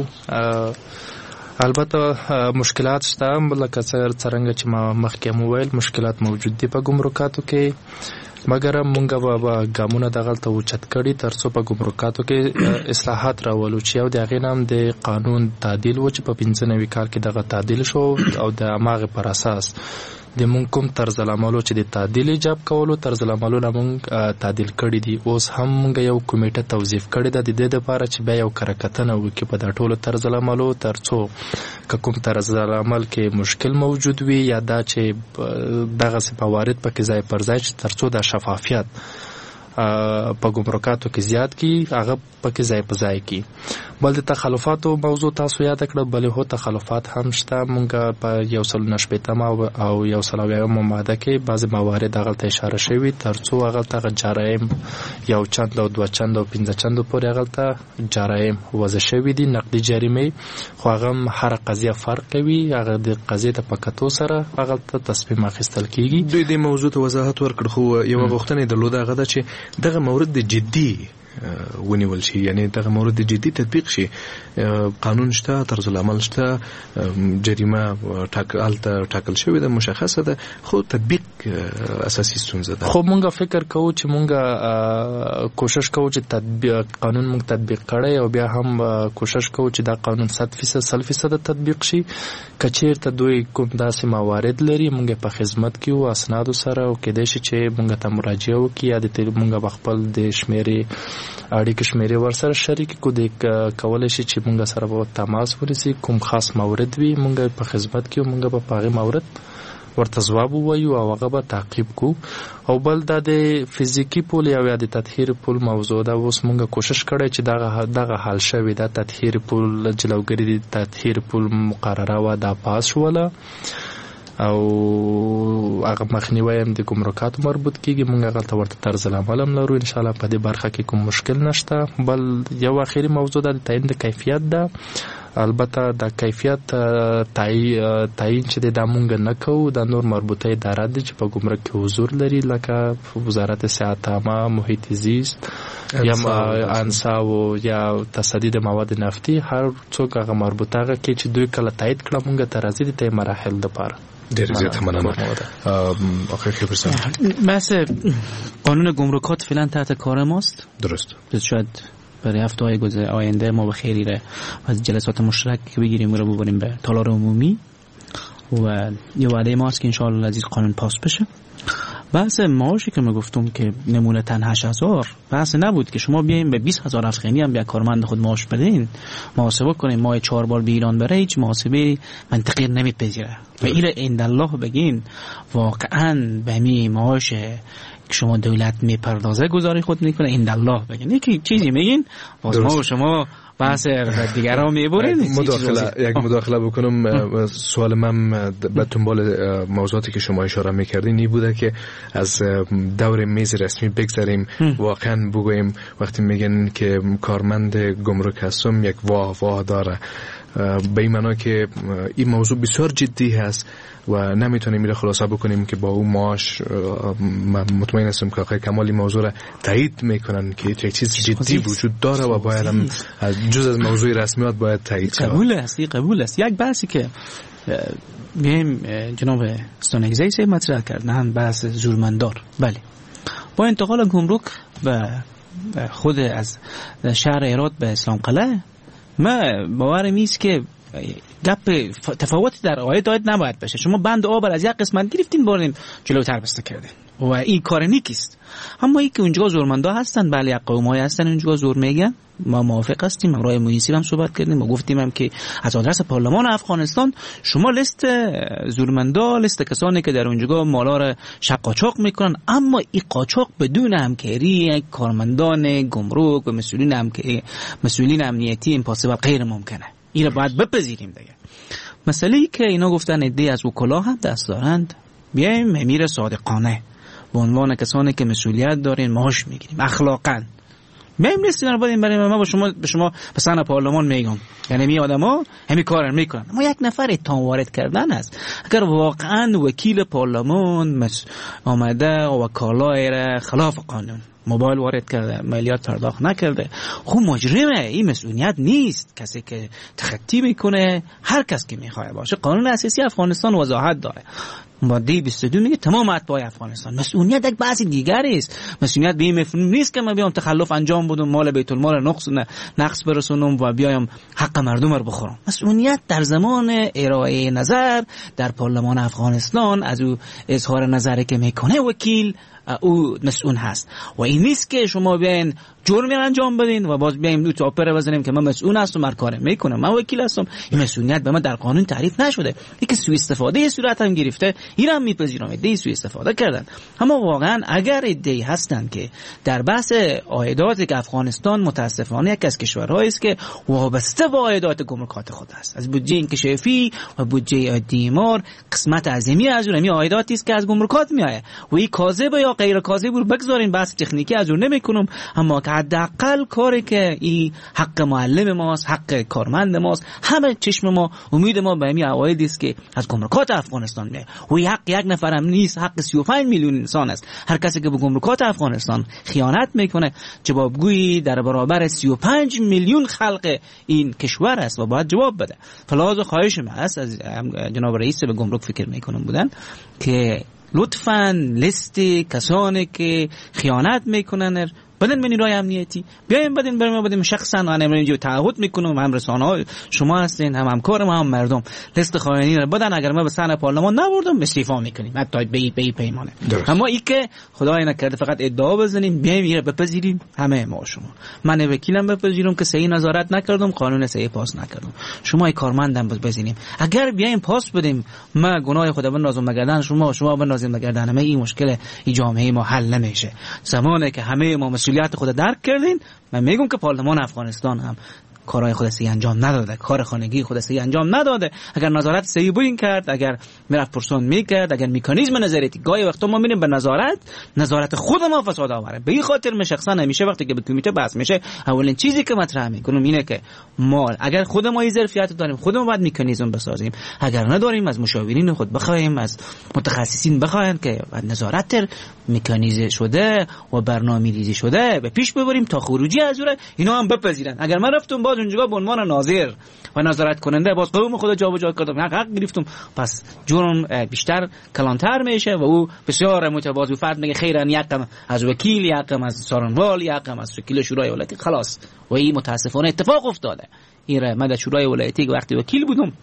البته مشکلات شته، لکه څرنګه چې ما مخکې هم وویل مشکلات موجود دي په ګمرکاتو کې، مګر مونږ به ګامونه دغلته اوچت کړي تر څو په ګمرکاتو کې اصلاحات راولو چې یو د هغې نه هم د قانون تعدیل و چې په پنځه نوي کال کې دغه تعدیل شو او د هماغې پر اساس د مونږ کوم طرز العملو چې د تعدیل ایجاب کولو طرز العملونه مونږ تعدیل کړي دي. اوس هم مونږ یو کمیټه توظیف کړې ده د دې دپاره چې بیا یو کره کتنه وکړي په دا ټولو طرز العملو، تر څو که کوم طرز العمل کې مشکل موجود وي یا دا چې دغسې موارد پکې ځای پر ځای چې تر څو دا شفافیت په ګمرکاتو کې زیات کی هغه پکې ځای په ځای کی. بل د تخلفاتو موضوع تاسو یاد کړه، بلې هو تخلفات هم شته. مونږ په یو سل نه شپېتم او یو سل اویایمه ماده کې بعضې موارد هغلته اشاره شوي تر څو هغلته هغه جرایم یو چند او دوه چند او پنځه چندو پورې هغلته جرایم وضع شوي دي، نقدي جریمې، خو هغه هم هره قضیه فرق کوي، هغه د قضیې ته په کتو سره هغلته تصمیم اخیستل کیږي. دوی د موضوع ته وضاحت ورکړ، خو یوه غوښتنه یې درلوده هغه ده چې دغه مورد د جدي ونیول شي، یعنی دغه مورد جدي تطبیق شي. قانون شته، طرز العمل شته، جریمه ټاکل شوې ده، مشخصه ده، خو تطبیق اساسي ستونزه ده. خو مونږ فکر کوو چې مونږ کوشش کوو چې تطبیق قانون مونږ تطبیق کړی او بیا هم کوشش کوو چې دا قانون صد فیصد سل فیصد تطبیق شي. که چېرته دوی کوم داسې موارد لري مونږ په خدمت کې وو اسنادو سره، او کېدای شي چې مونږ ته مراجعه وکړي یا د مونږ به خپل د شمیرې اړیکې شمیرې ورسره شریک کړو، د کولی شي چې مونږ سره به تماس ونیسي، کوم خاص مورد وي مونږ په خدمت کې مونږ به په هغې مورد ورته ځواب ووایو او هغه به تعقیب کو. او بل دا د فزیکي پول یا د تطهیر پول موضوع ده، اوس مونږ کوشش کړی چې دغه دغه حل شوې ده. تطهیر پول جلوګري د تطهیر پول مقرره وه، دا پاس شوله او هغه مخنیوی هم د ګمرکاتو مربوط کیږي. مونږ هغه ته ورته طرز العمل هم لرو، ان شاء الله په دې برخه کې کوم مشکل نشته. بل یو اخیری موضوع ده د تعیین د کیفیت ده. البته د کیفیت تعیین چې دا مونږ نه کوو، دا نور مربوطه ادارات دي چې په ګمرک کې حضور لري، لکه وزارت صحت عامه، محیط زیست یا انصاف یا تصدی د مواد نفتي، هر څوک هغه مربوطه هغه کې چې دوی کله تایید کړه مونږ ته راځي د مراحل دپاره. دیر زیاد مننه. آخر خبرسان بحث قانون گمرکات فعلا تحت کار ماست. درست. شاید برای هفته های آینده ما به خیری را از جلسات مشترک بگیریم و رو ببریم به تالار عمومی و یه وعده ماست که انشاءالله از این قانون پاس بشه بحث معاشی که من گفتم که نمونه تن هشت هزار بحث نبود که شما بیاین به بیست هزار افغانی هم بیا کارمند خود معاش بدین، محاسبه کنین ماه چهار بار به ایران بره، هیچ محاسبه منطقی نمیپذیره و این عند الله بگین واقعا به می معاش که شما دولت میپردازه گزارش خود میکنه عند الله بگین. یکی چیزی میگین باز ما شما بحث دیگران میبرین. مداخله یک مداخله بکنم. سوال من به دنبال موضوعاتی که شما اشاره میکردین این بوده که از دور میز رسمی بگذاریم، واقعا بگویم وقتی میگن که کارمند گمرک هستم یک واه واه داره، به این معنا که این موضوع بسیار جدی هست و نمیتونیم میره خلاصه بکنیم که با اون معاش. مطمئن هستم که آقای کمال این موضوع را تایید میکنن که یک چیز جدی وجود داره و باید هم جز از موضوع رسمیات باید تایید شود. قبول است، قبول است. یک بحثی که بهم جناب استانگزی سه مطرح کردن بحث زورمندار. بله، با انتقال گمرک و خود از شهر هرات به اسلام قلعه ما باورم نیست که گپ تفاوتی در عایدات نباید بشه. شما بند آب از یک قسمت گرفتین بردین جلوتر بسته کردین و این کار نیکیست. اما این که اونجا زورمندا هستن، بله یک قومایی هستن اونجا زور میگن، ما موافق هستیم. ما رای محیطی هم صحبت کردیم و گفتیم هم که از آدرس پارلمان افغانستان شما لیست زورمندا، لیست کسانی که در اونجا مالا را شب قاچاق میکنن، اما این قاچاق بدون همکاری کارمندان گمرک و مسئولین هم که مسئولین امنیتی امپاسیبل غیر ممکنه. این را باید بپذیریم دیگه. مسئله ای که اینا گفتن ایده از وکلا هم دست دارند، بیایم امیر صادقانه به عنوان کسانی که مسئولیت دارین معاش میگیریم اخلاقاً. بیایم لیست اینا بدیم برای ما با شما به شما به سن پارلمان میگم، یعنی می آدما همین کارا میکنن. اما یک نفر اتهام وارد کردن است. اگر واقعا وکیل پارلمان مس... آمده و وکالای را خلاف قانون موبایل وارد کرده، مالیات پرداخت نکرده، خب مجرمه. این مسئولیت نیست. کسی که تخطی میکنه هر کس که میخواد باشه. قانون اساسی افغانستان وضاحت داره. ماده بیست و دو میگه تمام اتباع افغانستان. مسئولیت یک بحث دیگری است. مسئولیت به این مفهوم نیست که من بیام تخلف انجام بدم، مال بیت المال نقص نقص برسونم و بیایم حق مردم رو بخورم. مسئولیت در زمان ارائه نظر در پارلمان افغانستان از او اظهار نظری که میکنه وکیل او مسئول هست و این نیست که شما بیاین جرمی انجام بدین و باز بیایم دو تا پره بزنیم که من مسئول هستم، هر کاری میکنم، من وکیل هستم. این مسئولیت به من در قانون تعریف نشده. اینکه سوء استفاده صورت هم گرفته، این هم میپذیرم، ایده سوء استفاده کردن. اما واقعا اگر ایده هستن که در بحث عایداتی که افغانستان متاسفانه یک از کشورهایی است که وابسته به عایدات گمرکات خود است، از بودجه انکشافی و بودجه دیمار قسمت عظیمی از اون عایداتی است که از گمرکات میآید و این کاذب یا غیر کاذب رو بگذارین، بحث تکنیکی از اون نمیکنم. اما که حداقل کاری که این حق معلم ماست، حق کارمند ماست، همه چشم ما امید ما به همین عوایدی است که از گمرکات افغانستان میاد و این حق یک نفر هم نیست، حق سی و پنج میلیون انسان است. هر کسی که به گمرکات افغانستان خیانت میکنه جوابگویی در برابر سی و پنج میلیون خلق این کشور است و باید جواب بده. فلازم خواهش من است از جناب رئیس به گمرک فکر میکنم بودن که لطفاً لیست کسانی که خیانت میکنن بدن من رای امنیتی بیایم بدین بریم بدیم شخصا من اینجا تعهد میکنم، هم رسانه ها شما هستین، هم همکار ما، هم مردم لیست خائنین رو بدن. اگر ما به سن پارلمان نبردم استعفا میکنیم حتی به این پیمانه. اما این که خدای نکرده فقط ادعا بزنیم بیایم اینو بپذیریم همه ما شما. من وکیلم بپذیرم که صحیح نظارت نکردم، قانون صحیح پاس نکردم، شما کارمندم بپذیریم. اگر بیایم پاس بدیم ما گناه خدا بنازم مگردن شما شما بنازیم مگردن همه این مشکل این جامعه ما حل نمیشه. زمانی که همه ما مسئولیت خود درک کردین، من میگم که پارلمان افغانستان هم کارهای خود صحیح انجام نداده، کار خانگی خود صحیح انجام نداده. اگر نظارت صحیح بودین کرد، اگر میرفت پرسون میکرد، اگر مکانیزم نظارتی گاهی وقتا ما میریم به نظارت نظارت خود ما فساد آوره. به این خاطر من شخصا همیشه وقتی که به کمیته بحث میشه اولین چیزی که مطرح میکنم اینه که ما اگر خود ما این ظرفیت داریم خودمون باید مکانیزم بسازیم، اگر نداریم از مشاورین خود بخوایم، از متخصصین بخوایم که نظارت مکانیزه شده و برنامه‌ریزی شده به پیش ببریم تا خروجی از اون اینا هم بپذیرن. اگر من رفتم باز اونجا به عنوان ناظر و نظارت کننده باز قوم خود جابجا کردم، حق حق گرفتم، پس جرم بیشتر کلانتر میشه و او بسیار متواضع فرد میگه خیرن یکم از وکیل، یکم از سارنوال، یکم از وکیل شورای ولایتی خلاص. و این متاسفانه اتفاق افتاده. این من در شورای ولایتی وقتی وکیل بودم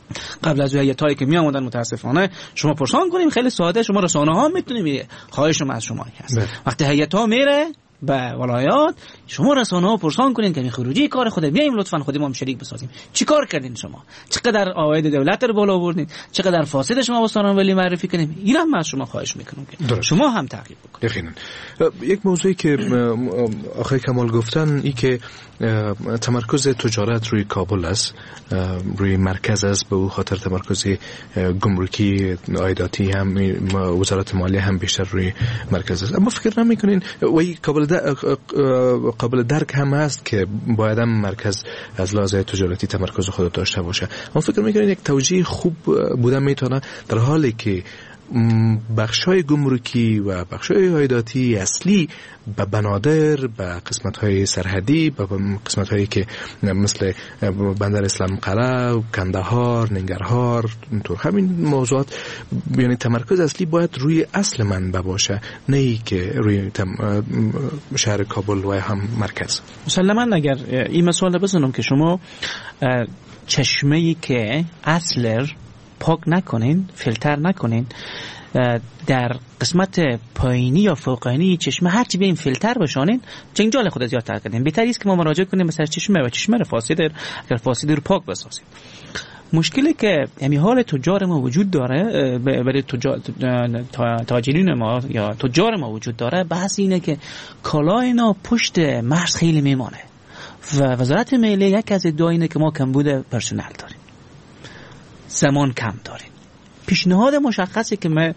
قبل از هیئتایی که می آمدن متاسفانه شما پرسان کنیم خیلی ساده، شما رسانه ها میتونیم، خواهش ما از شما هست وقتی هیئتا میره به ولایات شما رسانه ها پرسان کنین که خروجی کار خود بیایم لطفاً خودمون هم شریک بسازیم. چیکار کردین شما؟ چقدر عواید دولت رو بالا آوردین؟ چقدر فاسد شما واسه ولی معرفی کنیم؟ اینا هم از شما خواهش میکنم که شما هم تعقیب بکنید. یقینا یک موضوعی که آقای کمال گفتن ای که تمرکز تجارت روی کابل است، روی مرکز است، به او خاطر تمرکز گمرکی عایداتی هم وزارت مالیه هم بیشتر روی مرکز است. اما فکر نمی‌کنین وای قابل قابل درک هم است که باید هم مرکز از لحاظ تجارتی تمرکز خود داشته باشه. اما فکر می‌کنین یک توجیه خوب بودن میتونه در حالی که بخشای گمرکی و بخشای عایداتی اصلی به بنادر، به قسمت‌های سرحدی، به قسمت‌هایی که مثل بندر اسلام قلعه، کندهار، ننگرهار، اینطور همین موضوعات، یعنی تمرکز اصلی باید روی اصل منبع باشه، نه ای که روی شهر کابل و هم مرکز. مسلماً اگر این مثال بزنم که شما چشمه‌ای که اصل پاک نکنین، فیلتر نکنین، در قسمت پایینی یا فوقانی چشمه هرچی بیایم فیلتر بشانین جنجال خود زیادتر کردین. بهتری است که ما مراجعه کنیم به سر چشمه و چشمه فاسد اگر فاسد رو پاک بسازیم. مشکلی که یعنی حال تجار ما وجود داره، برای تجار تاجرین ما یا تجار ما وجود داره، بحث اینه که کالای اینا پشت مرز خیلی میمانه و وزارت مالیه یک از ادعا اینه که ما کمبود پرسنل داریم، زمان کم داریم. پیشنهاد مشخصی که من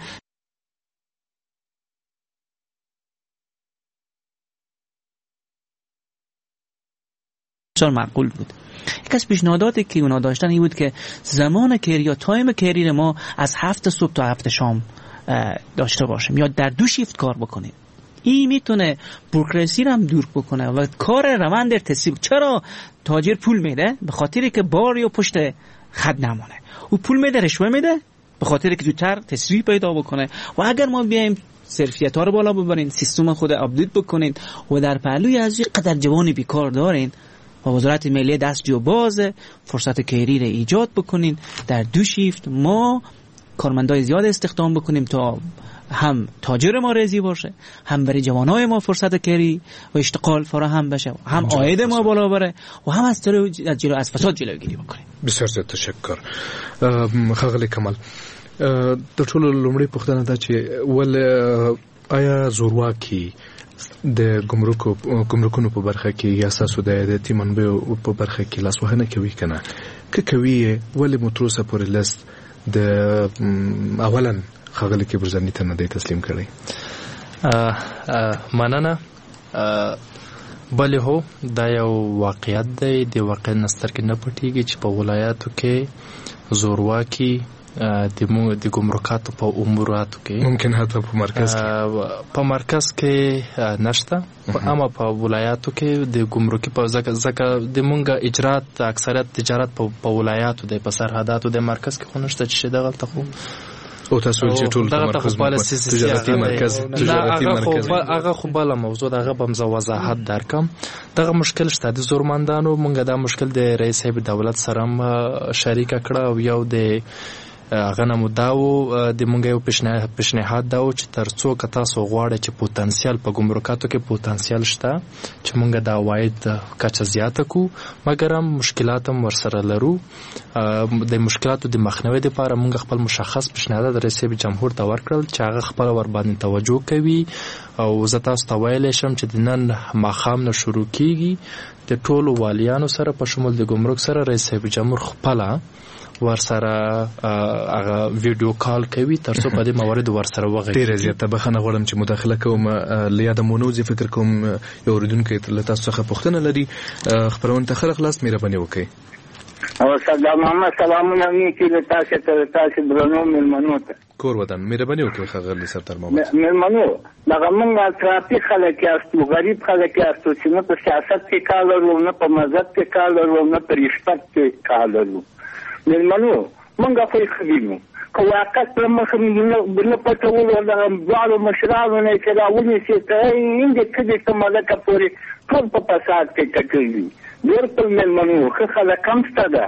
معقول بود. یک از پیشنهاداتی که اونا داشتن این بود که زمان کری یا تایم کری ما از هفت صبح تا هفت شام داشته باشیم یا در دو شیفت کار بکنیم. این میتونه بوروکراسی رو هم دور بکنه و کار روند تسهیل. چرا تاجر پول میده؟ به خاطری که بار یا پشت خط نمونه. او پول میده، رشوه میده به خاطر که زودتر تسریع پیدا بکنه. و اگر ما بیایم ظرفیت ها رو بالا ببرین، سیستم خود آپدیت بکنین و در پهلوی از این قدر جوانی بیکار دارین و وزارت مالیه دست جو بازه، فرصت کیری رو ایجاد بکنین، در دو شیفت ما کارمندای زیاد استخدام بکنیم تا هم تاجر ما راضی باشه، هم برای جوانای ما فرصت کاری و اشتغال فراهم بشه، هم عاید ما بالا بره و هم از جلو از فساد جلوگیری بکنیم. بسیار زیاد تشکر. ښاغلی کمال، د ټولو لومړی پوښتنه ده چې ول آیا زورواکي د ګمرکو ګمرکونو په برخه کې یا تاسو د عایداتي منابعو په برخه کې لاسوهنه کوي کنه؟ که کوي ولې مو تر اوسه پورې لست د اولا ښاغلی کبرزني ته نه دی تسلیم کړی؟ مننه. بله هو، دا یو واقعیت دی، د واقعیت نه سترګې نه پټېږي چې په ولایاتو کې زورواکي د مو د ګمرکاتو په اموراتو کې ممکن حتی په مرکز کې په مرکز کې نشته، اما په ولایاتو کې د ګمرکي په ځکه د مونږه اجرات اکثریت تجارت په ولایاتو دی، په سرحداتو د مرکز کې خو نشته چې دغلته خو او تاسو چې ټول تمرکز په تجارتي مرکز تجارتي مرکز هغه خو بل موضوع دغه بم وضاحت درکم. دغه مشکل شته د زورمندانو، مونږ دا مشکل د رئیس هیئت دولت سره شریک کړه او یو د هغه نه مداو د مونږ یو پیشنهاد دا و چې تر څو که تاسو غواړئ چې پوتنسیال په ګمرکاتو کې پوتنسیال شته چې مونږ د عواید کچه زیاته کو، مګر هم مشکلات هم ورسره لرو. د مشکلاتو د مخنیوي لپاره مونږ خپل مشخص پیشنهاد د رئیس جمهور ته ورکړل چې هغه خپل ور باندې توجه کوي او زه تاسو ته ویلی شم چې د نن ماښام نه شروع کیږي د ټولو والیانو سره په شمول د ګمرک سره رئیس جمهور خپله ورسره هغه ویډیو کال کوي تر څو په دې موارد ورسره وغږیږي. ډېره زیاته بخښنه غواړم چې مداخله کوم له یاده مو نه وځي. فکر کوم یو اورېدونکی له تاسو څخه پوښتنه لري. خپرونه ته ښه خلاص مهرباني وکړئ. او سلام محمد سلامونه نیکی له تاسو ته تاسو درنو مېلمنو ته کور ودان مهرباني وکړئ. ښاغلی سردار محمد مېلمنو دغه موږ ټرافیک خلک یاستو، غریب خلک یاستو چې نه په سیاست کې کار لرو، نه په مذهب کې کار لرو، نه په رشوت کې کار لرو. مېلمنو مونږه خو یې خبرو که واقعیت پر مخ نه پټولو دغه دواړو مشرانو نه چې راونیسي ته هند کلي ته ملکه پورې ټول په فساد کې ټکوي. ډېر پر مېلمنو ښه خلک هم شته ده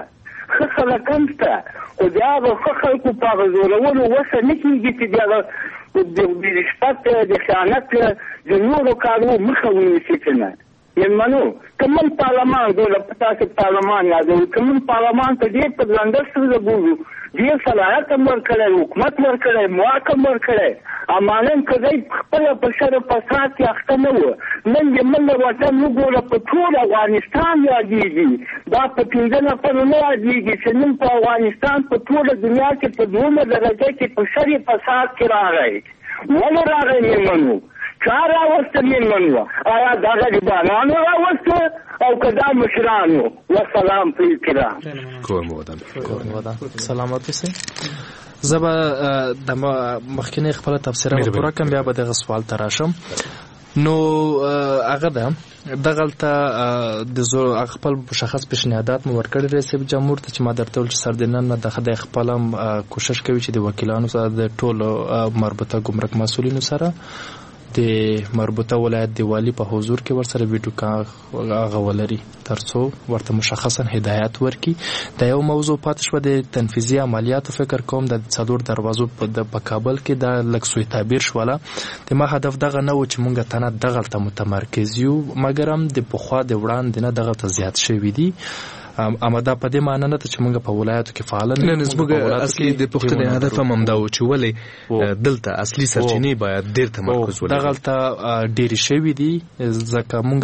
ښه خلک هم شته خو د هغه ښه خلکو په هغه زورولو وسه نه کېږي چې د هغه د رشوت د خیانت د نورو کارو مخه ونیسي که نه مېلمنو که موږ پارلمان ګوره په تاسې پارلمان یادوو که موږ پارلمان ته ډېر په ځانګړ سترګه ګورو ډېر صلاحیت هم ورکړی حکومت ورکړی واک هم ورکړی امانن که دی خپله په شر فساد کې اخته نه و نن د موږ وطن وګوره په ټول افغانستان یادېږي دا په پنځه نفرو نه یادېږي چې نن په افغانستان په ټوله دنیا کې په دویمه درجه کې په شر فساد کې راغی ولې راغی مېلمنو چا راوسته مېلمنو آیا دا غریبانانو راوسته او که دا مشرانو وسلام پرې کرام کور مو ودان کور مو ودان سلامت اوسئ. زه به د مخکینۍ خپله تبصره پوره کړم بیا به دغه سوال ته راشم. نو هغه ده دغلته د زور خپل مشخص پیشنهادات مو ورکړي رئیس جمهور ته چې ما درته ویل چې سر د نن نه د خدای خپل کوشش کوي چې د وکیلانو سره د ټولو مربوطه ګمرک مسؤلینو سره د مربوطه ولایت د والی په حضور کې ورسره ویډیو هغه ولري ترڅو ورته مشخصا هدایت ورکړي. د یو موضوع پاتې شوه د تنفیذي عملیاتو فکر کوم د څلور دروازو په کابل کې دا لږ سوء تعبیر شوله. د ما هدف دغه نه و چې مونږ تنه دغلته متمرکز یو مګر هم د پخوا د وړاندې نه دغلته زیات شوي دي. اما دا په دې معنی نه چې موږ په ولایتو کې فعال نه نه زموږ اصلي د پښتنې هدف هم دا و چې ولې دلته اصلي سرچینې باید ډېر تمرکز ولري. دغلته ډېرې شوي دي ځکه موږ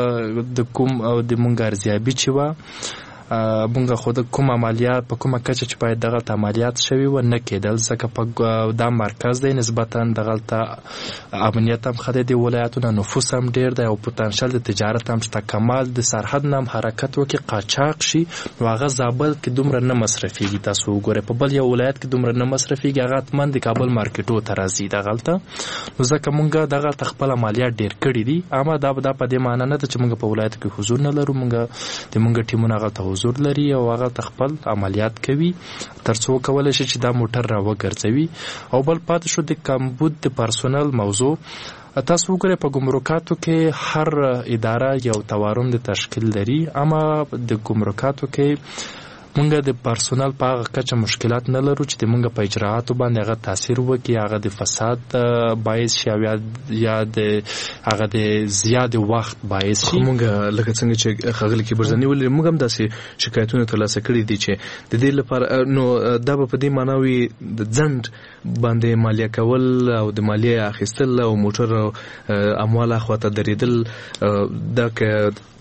د کوم او د موږ ارزیابي چې وه مونږ خو د کوم عملیات په کومه کچه چې باید دغلته عملیات شوي و نه کېدل ځکه په دا مرکز دی نسبتا دغلته امنیت هم ښه دی د ولایتونو نفوس هم ډېر دی او پوتنشل د تجارت هم شته. کمال د سرحد نه هم حرکت وکړي قاچاق شي نو هغه زابل کې دومره نه مصرفېږي. تاسو وګورئ په بل یو ولایت کې دومره نه مصرفېږي هغه حتما د کابل مارکېټو ته راځي دغلته. نو ځکه مونږ دغلته خپل عملیات ډېر کړي دي اما دا دا په دې معنی نه ده چې مونږ په ولایتو کې حضور نه لرو. مونږ د مونږ ټیمونه هغلته حضور لري او هغه خپل عملیات کوي ترڅو کولای شي چې دا موټر را وګرځوي. او بل پاتې شو د کمبود د پرسونل موضوع. تاسو وګورئ په ګمرکاتو کې هر اداره یو توارم د تشکیل لري اما د ګمرکاتو کې مونږ د پرسونل په هغه کچه مشکلات نه لرو چې د مونږ په اجراعاتو باندې هغه تاثیر وکړي هغه د فساد باعث شي یا د هغه د زیات وخت باعث شي. مونږ لکه څنګه چې ښاغلي کبرزني ولري مونږ هم داسې شکایتونه ترلاسه کړي دي چې د دې لپاره نو دا به په دې معنا وي د ځنډ باندې مالیه کول او د مالیه اخیستل او موټر اموال اخواته درېدل دا که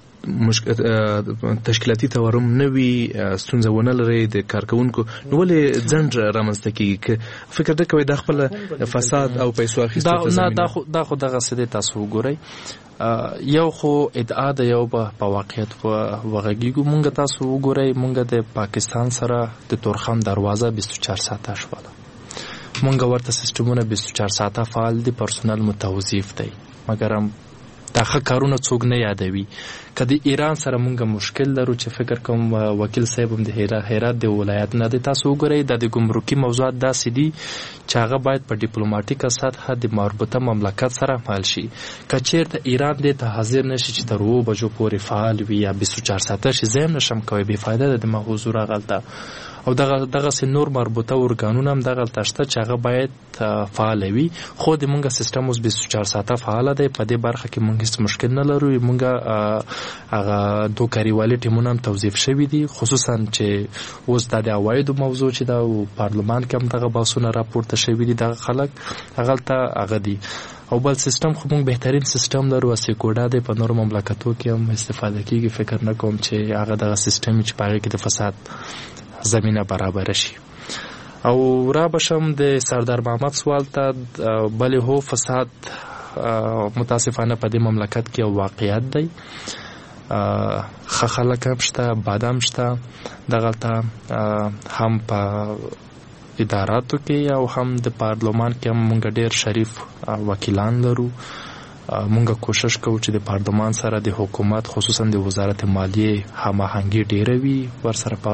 تشکیلاتي تورم نه وي ستونزه ونه لري د کارکونکو نو ولې ځنډ رامنځته کېږي. فکر نه کوئ دا خپله فساد او پیسو اخیستو ته زمینه دا خو دغسې دی. تاسو وګورئ یو خو ادعا د یو به په واقعیت وغږیږو. مونږ تاسو وګورئ مونږ د پاکستان سره د تورخم دروازه بیست و چهار ساعته شوله. مونږ ورته سیستمونه بیست و چهار ساعته فعال دي پرسونل متوظیف دی مګر هم دا ښه کارونه څوک نه یادوي. که د ایران سره مونږ مشکل لرو چې فکر کوم وکیل صاحب هم د هرات د ولایت نه دی. تاسو وګورئ دا د ګمرکي موضوعات داسې دي چې هغه باید په ډیپلوماټیکه سطحه د مربوطه مملکت سره حل شي. که چېرته ایران دې ته حاضر نشي چې تر اوو بجو پورې فعال وي یا بیست و چهار ساعته شي زه هم نشم کوی بې فایده ده د ما حضور هغلته او دغه دغسې نور مربوطه ارګانونه هم دغلته شته چې هغه باید فعال وي. خو د مونږ سیستم اوس بیست و چهار ساعته فعاله دی په دې برخه کې مونږ هیڅ مشکل نه لرو. مونږ هغه دو کاریوالي ټیمونه هم توظیف شوي دي خصوصا چې اوس دا د عوایدو موضوع چې دا پارلمان کې هم دغه بحثونه راپورته شوي دي دغه خلک هغلته هغه دي. او بل سیستم خو مونږ بهترین سیستم لرو اسیکوډا دی په نورو مملکتو کې هم استفاده کیږي. فکر نه کوم چې هغه دغه سیستم چې په هغې کې د فساد زمینه برابر شي. او را بشم د سردار محمد سوال ته بلې هو فساد متاسفانه په دې مملکت کې یو واقعیت دی. ښه خلک هم شته بد هم شته دغلته هم په اداراتو کې او هم د پارلمان کې هم مونږ ډېر شریف وکیلان لرو. مونږ کوشش کوو چې د پارلمان سره د حکومت خصوصا د وزارت مالیې هماهنګي ډېره وي ورسره په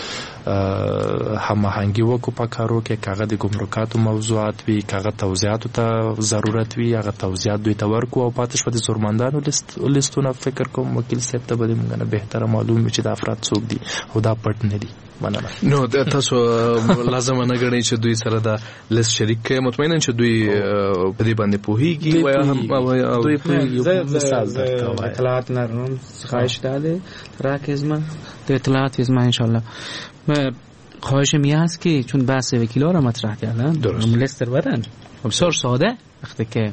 هماهنګي وکړو په کارو کې که هغه د ګمرکاتو موضوعات وي که هغه توضیحاتو ته ضرورت وي هغه توضیحات دوی ته ورکړو. او پاتې شوه د زورمندانو لیستونه فکر کوم وکیل صاحب ته به د مونږ نه بهتره معلوم وي چې دا افراد څوک دي او دا پټ نه دي. مننه. نو تاسو لازم نه غنئ چې دوی سره دا لیست شریک کړي، مطمئنا چې دوی په دې باندې پوهیږي و یا هم دوی پوهیږي. مثال درته اطلاعات نرم خواهش داده راکز من در اطلاعات از من انشالله. خواهشم این هست که چون بحث وکیلا را مطرح کردن لیست بدن بسیار ساده، وقتی که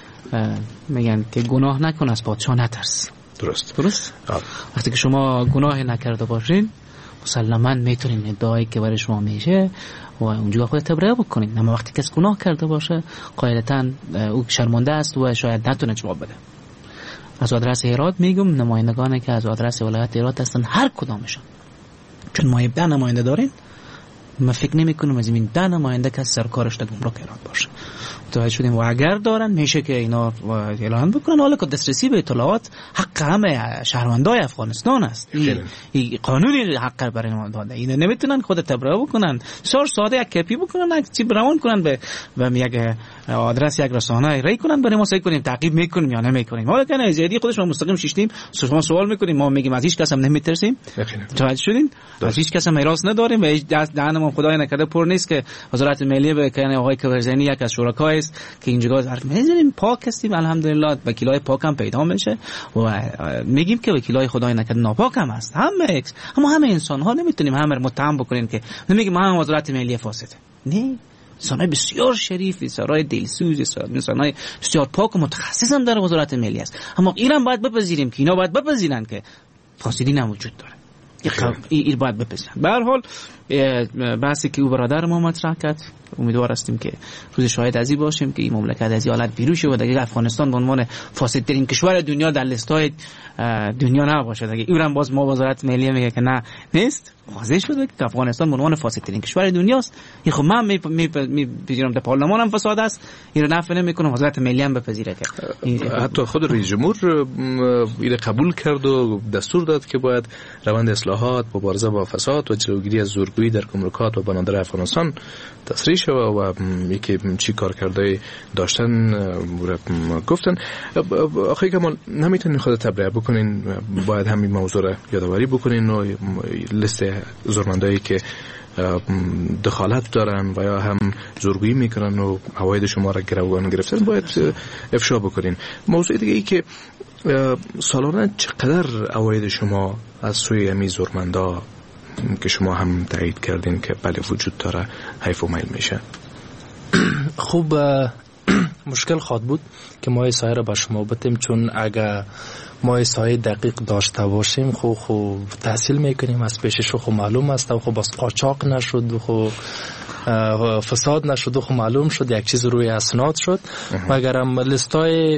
میگن که گناه نکن از پادشاه نترس. درست درست وقتی که شما گناه نکرده باشین مسلماً میتونین ادعایی که برای شما میشه و اونجا خود تبرئه بکنین، اما وقتی کس گناه کرده باشه قاعدتاً او شرمنده است و شاید نتونه جواب بده. از آدرس هرات میگم نمایندگانی که از آدرس ولایت هرات هستن هر کدامشون، چون ما ده نماینده داریم، من فکر نمی کنم از این ده نماینده که سرکارش در گمرک هرات باشه. متوجه شدیم و اگر دارن میشه که اینا اعلان بکنن. حالا که دسترسی به اطلاعات حق همه شهروندای افغانستان است، این قانونی حق برای ما داده. اینا نمیتونن خود تبرئه بکنن، بسیار ساده یک کپی بکنن، یک چیپ روان کنن به و یک آدرس یک رسانه ری کنن، برای ما سعی کنیم تعقیب میکنیم یا نمیکنیم. حالا که زیادی خودش ما مستقیم شیشتیم شما سوال میکنیم، ما میگیم از هیچ کس هم نمیترسیم. متوجه شدین؟ از هیچ کس هم میراث نداریم و هیچ دهنمون خدای نکرده پر نیست که وزارت مالیه به کنه آقای کبرزنی یک از شرکای است که اینجا حرف میزنیم. پاک هستیم الحمدلله، وکیلای پاک هم پیدا میشه و میگیم که وکیلای خدای نکرده ناپاک هم هست. همه اما همه انسان ها نمیتونیم همه متهم بکنیم که نمیگیم ما وزارت مالیه فاسده. نه، انسانای بسیار شریف، انسانای دلسوز، انسانای بسیار پاک و متخصص هم در وزارت مالیه است. اما اینا باید بپذیریم که اینا باید بپذیرن که فاسدی نموجود داره. این باید بپذیرن. به هر حال بحثی که او برادر ما مطرح کرد، امیدوار هستیم که روز شاهد ازی باشیم که این مملکت از این حالت بیرون شه و دیگه افغانستان به عنوان فاسدترین کشور دنیا در لیست‌های دنیا نباشه. دیگه ایران باز ما وزارت مالیه میگه که نه نیست، واضح شده که افغانستان به عنوان فاسدترین کشور دنیاست. این خب من میپذیرم در پارلمان هم فساد است، این رو نفی نمیکنم، وزارت مالیه هم بپذیره که حتی خود رئیس جمهور این قبول کرد و دستور داد که باید روند اصلاحات، مبارزه با فساد و جلوگیری از زورگویی در گمرکات و بنادر افغانستان تسریع شد و یکی چی کار کرده داشتن گفتن. آخه کمال نمیتونین خود تبرئه بکنین، باید همین موضوع را یادآوری بکنین و لیست زورمندایی که دخالت دارن و یا هم زورگویی میکنن و عواید شما را گروگان گرفتن باید افشا بکنین. موضوع دیگه ای که سالانه چقدر عواید شما از سوی امی زورمندا که شما هم تایید کردین که بله وجود داره حیف و میل میشه؟ خوب مشکل خواهد بود که ما سایه را به شما بتیم، چون اگر ما سایه دقیق داشته باشیم خو خو تحصیل میکنیم از پیشش خو معلوم است و خو بس قاچاق نشد و خو فساد نشد و خو معلوم شد یک چیز روی اسناد شد. مگر هم لیستای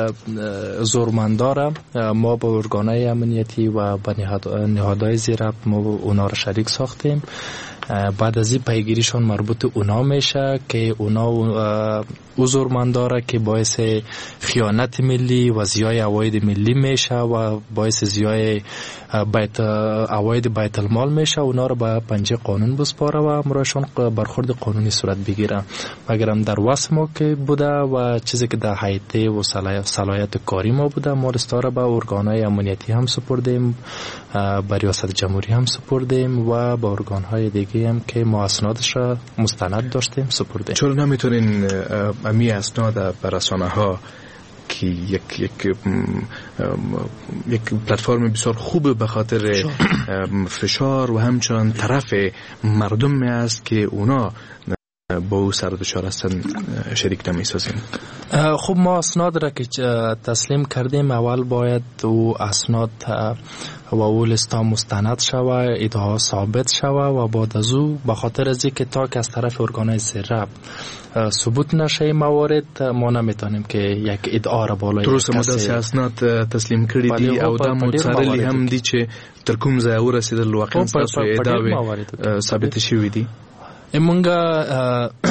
زورمندار ما با ارگانهای امنیتی و با نهادهای زیر ما اونا را شریک ساختیم. بعد از این پیگیریشون مربوط اونا میشه که اونا او زورمنداره که باعث خیانت ملی و زیای عواید ملی میشه و باعث زیای بیت عواید بیت المال میشه. اونا رو به پنجه قانون بسپاره و امرایشون برخورد قانونی صورت بگیره. مگرم در وصف ما که بوده و چیزی که در حیطه و صلاحیت کاری ما بوده، ما رستاره به ارگانهای امنیتی هم سپردیم، به ریاست جمهوری هم سپردیم و به ارگانهای دیگه هم که ما اسنادش را مستند داشتیم سپردیم. چرا نمیتونین امی اسناد بر رسانه ها که یک یک یک پلتفرم بسیار خوب به خاطر فشار و همچنان طرف مردم است که اونا با او سر دچار هستن شریک نمیسازیم؟ خب ما اسناد را که تسلیم کردیم اول باید او اسناد و او لیستا مستند شوه، ادعا ثابت شوه و بعد از او به خاطر از اینکه تا که از طرف ارگانهای زیر ثبوت نشه موارد ما نمیتونیم که یک ادعا را بالای درست مدرسه اسناد تسلیم کردی دی او دا متصرلی هم دی چه تر کوم ځای ورسېدل واقعا تاسو ادعا ثابت شوی دی؟ امونگا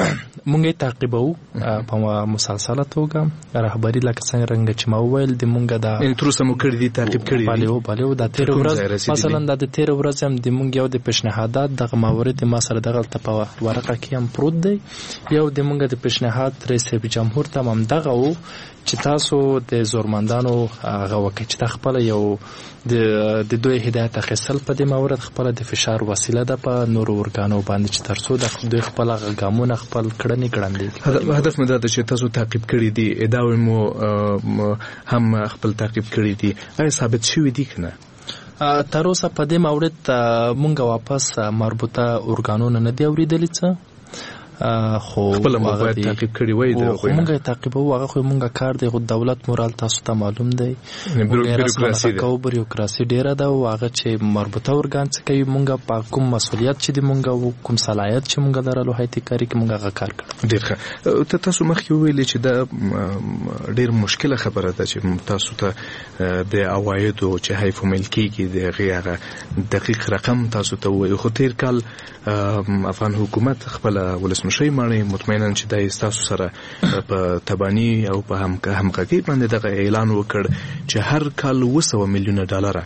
مونږ تعقیبو په مسلسله توګه رهبری لکه څنګه رنګ چې ما وویل د مونږ د ان تر اوسه مو کړی دي تعقیب کړی دي بالیو بالیو د تیر ورځ مثلا د تیر ورځ هم د مونږ یو د پیشنهادات د موارد ما سره دغه په ورقه کې هم پروت دی یو د مونږ د پیشنهاد رئیس جمهور ته هم دغه وو چې تاسو د زورمندانو هغه وکړي چې خپل یو د د دوی هدایت اخیستل په دې مورد خپل د فشار وسیله ده په نور ورګانو باندې چې ترڅو د دوی خپل غامونه خپل کړنی کړندې هدف مو دا چې تاسو تعقیب کړی دي ادعا مو هم خپل تعقیب کړی دي آیا ثابت شوی دي کنه تر اوسه په دې مورد مونږ واپس مربوطه ورګانونو نه دی اوریدلی څه خو خپل موبایل تعقیب کړی وای دی خو موږ تعقیب وغه خو موږ کار دی خو دولت مورال تاسو ته معلوم دی بیروکراسي دی او بیروکراسي ډیره ده او هغه چې مربوطه ورګان څخه کوي موږ په کوم مسولیت چې دی موږ کوم صلاحیت چې موږ درلو هیته کاری کې موږ هغه کار کړ ډیر ښه ته تاسو مخکې ویلي چې دا ډیر مشکله خبره ده چې تاسو ته د عوایدو چې حیف ملکیږي د غیره دقیق رقم تاسو ته وایي خو تیر کال افغان حکومت خپل ولسمشي مانی مطمئنن چې د تاسو سره په تبانی او په هم همغږي باندې دغه اعلان وکړ چې هر کال وسو میلیونه ډالر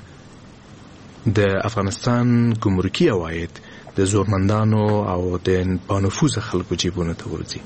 د افغانستان ګمرکي عواید د زورمندانو او د بانفوذ خلکو جیبونو ته ورځي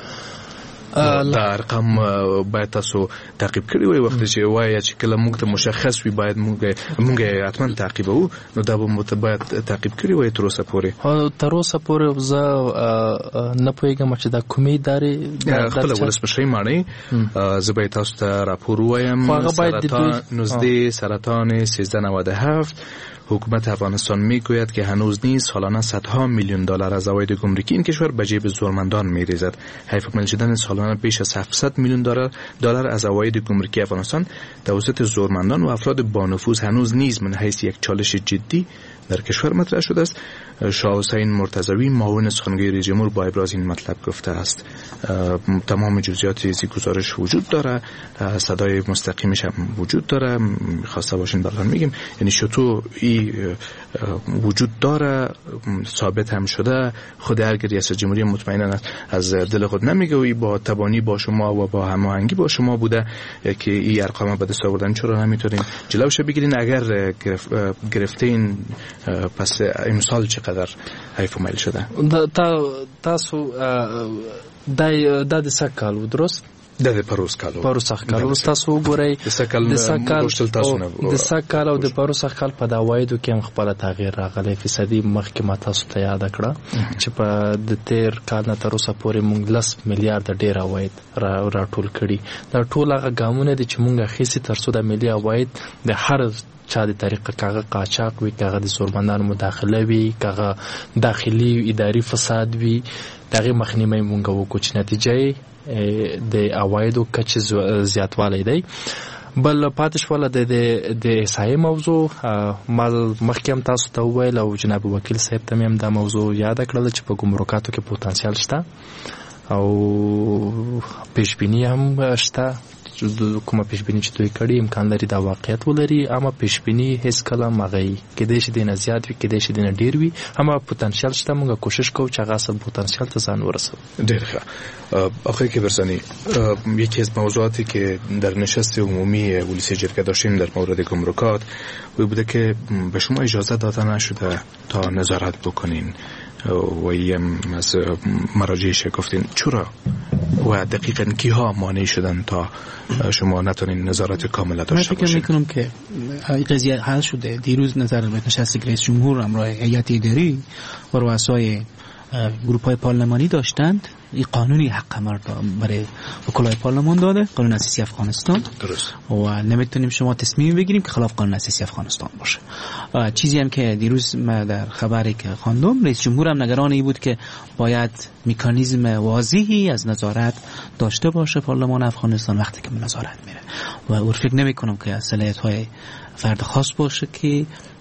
دا ارقام باید تاسو تعقیب کړی وي وخت چې وایي چې کله موږ ته مشخص وي باید موږ موږ حتما تعقیبو نو دا به موږ باید تعقیب کړی وي تر اوسه پورې تر اوسه پورې زه نه پوهیږم چې دا کومې ادارې خپل ولسمشي مانی زه به تاسو ته راپور وایم سرطان نزدې سرطان سیزده نود و هفت حکومت افغانستان میگوید که هنوز نیز سالانه صدها میلیون دلار از عواید گمرکی این کشور به جیب زورمندان میریزد. حیف مل شدن سالانه بیش از هفتصد میلیون دلار دلار از عواید گمرکی افغانستان توسط زورمندان و افراد بانفوذ هنوز نیز من حیث یک چالش جدی در کشور مطرح شده است. شاه حسین مرتضوی معاون سخنگوی رئیس جمهور با ابراز این مطلب گفته است. تمام جزئیات از گزارش وجود داره، صدای مستقیمش هم وجود داره، خواسته باشین براتون میگیم. یعنی شتو ای وجود داره، ثابت هم شده. خود هر رئیس جمهوری مطمئنا از دل خود نمیگه و ای با تبانی با شما و با هماهنگی با شما بوده که ای ارقام به دست آوردن. چرا نمیتونین جلوش بگیرین؟ اگر گرفتین پس امسال چقدر حیف و میل شده؟ تا تاسو دای داد سکالو درست؟ د پروس کالو پروس کالو تاسو ګورئ د سکل د سکل د سکل او د پروس کال په دا وایدو کې هم خپل تغییر راغلی فیصدي مخکې ما تاسو ته یاد کړه چې په د تیر کال نه تر اوسه پورې موږ لس میلیارډ ډیر عواید را راټول کړي. دا ټول هغه ګامونه دي چې موږ خېسي تر څو د ملي عواید د هر چا د طریقه کاغه قاچاق وي، کاغه د زورمندانو مداخله وي، کاغه داخلي اداري فساد وي، دغه مخنیمه مونږ وکړو چې نتیجه د عوایدو کچ زیاتوالی دی. بل پاتش ولا د د احصایې موضوع ما مخکې هم تاسو ته وویل او جناب وکیل صاحب ته هم دا موضوع یاد کړل چې په ګمرکاتو کې پوتانسیال شته او پیشبینی هم شته. کومه پیشبینی چې دوی کړي امکان لري دا واقعیت ولري، اما پیشبینی هیڅ کله مغی کېدای شي دینه زیات وي، کېدای شي دینه ډیر وي، اما پوتانسیال شته. موږ کوشش کوو چې هغه سب پوتانسیال ته ځان ورسوو. ډیر ښه. آقای کیبرسانی، یکی از موضوعاتی که در نشست عمومی ولسی جرگه داشتیم در مورد گمرکات بوده که به شما اجازه داده نشده تا نظارت بکنین و ایم از مراجعش گفتین. چرا و دقیقاً کیها مانع شدن تا شما نتونین نظارت کامل داشته باشین؟ من فکر میکنم که قضیه حل شده. دیروز نظر نشست رئیس جمهور همراه هیئت اداری و رؤسای گروپ های پارلمانی داشتند. این قانونی حق امر برای وکلای پارلمان داده، قانون اساسی افغانستان. درست. و نمیتونیم شما تصمیم بگیریم که خلاف قانون اساسی افغانستان باشه. چیزی هم که دیروز ما در خبری که خواندم، رئیس جمهور هم نگران این بود که باید مکانیزم واضحی از نظارت داشته باشه پارلمان افغانستان وقتی که نظارت میره. و اون فکر نمی کنم که صلاحیت های فرد خاص باشه که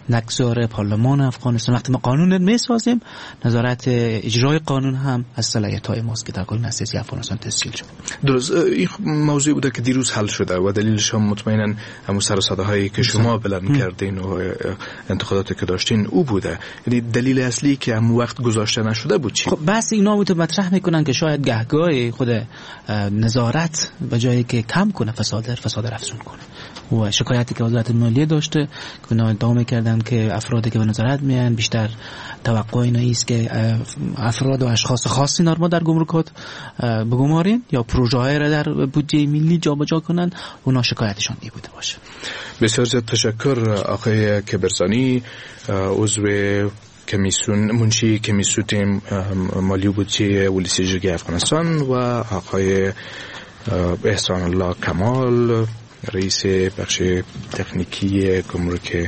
نگذار پارلمان افغانستان وقتی ما قانون میسازیم نظارت اجرای قانون هم از صلاحیت‌های ماست که در قانون اساسی افغانستان تسجیل شد. درست، این موضوع بوده که دیروز حل شده و دلیلش هم مطمئنا همون سر و صدا هایی که شما بلند کردین و انتقاداتی که داشتین او بوده. یعنی دلیل اصلی که هم وقت گذاشته نشده بود چی؟ خب بس اینا بود مطرح میکنن که شاید گهگاه خود نظارت به جایی که کم کنه فساد فساد افزون کنه. و شکایتی که وزارت مالیه داشته که اونا ادعا میکردن که افرادی که به نظارت میان بیشتر توقع اینایی است که افراد و اشخاص خاصی نرما در گمرکات بگمارین یا پروژه‌های را در بودجه ملی جابجا کنن، اونا شکایتشان این بوده باشه. بسیار زیاد تشکر آقای کبرزانی، عضو کمیسیون منشی کمیسیون مالی و بودجه ولسی جرگه افغانستان و آقای احسان الله کمال، رئیس بخش تکنیکی گمرک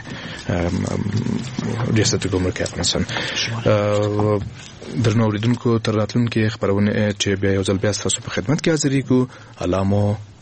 ریاست گمرک افغانستان. درنو اوریدونکو تر راتلونکي خبرونه چې بیا یو ځل بیا تاسو په خدمت کې حاضرېږو. علامو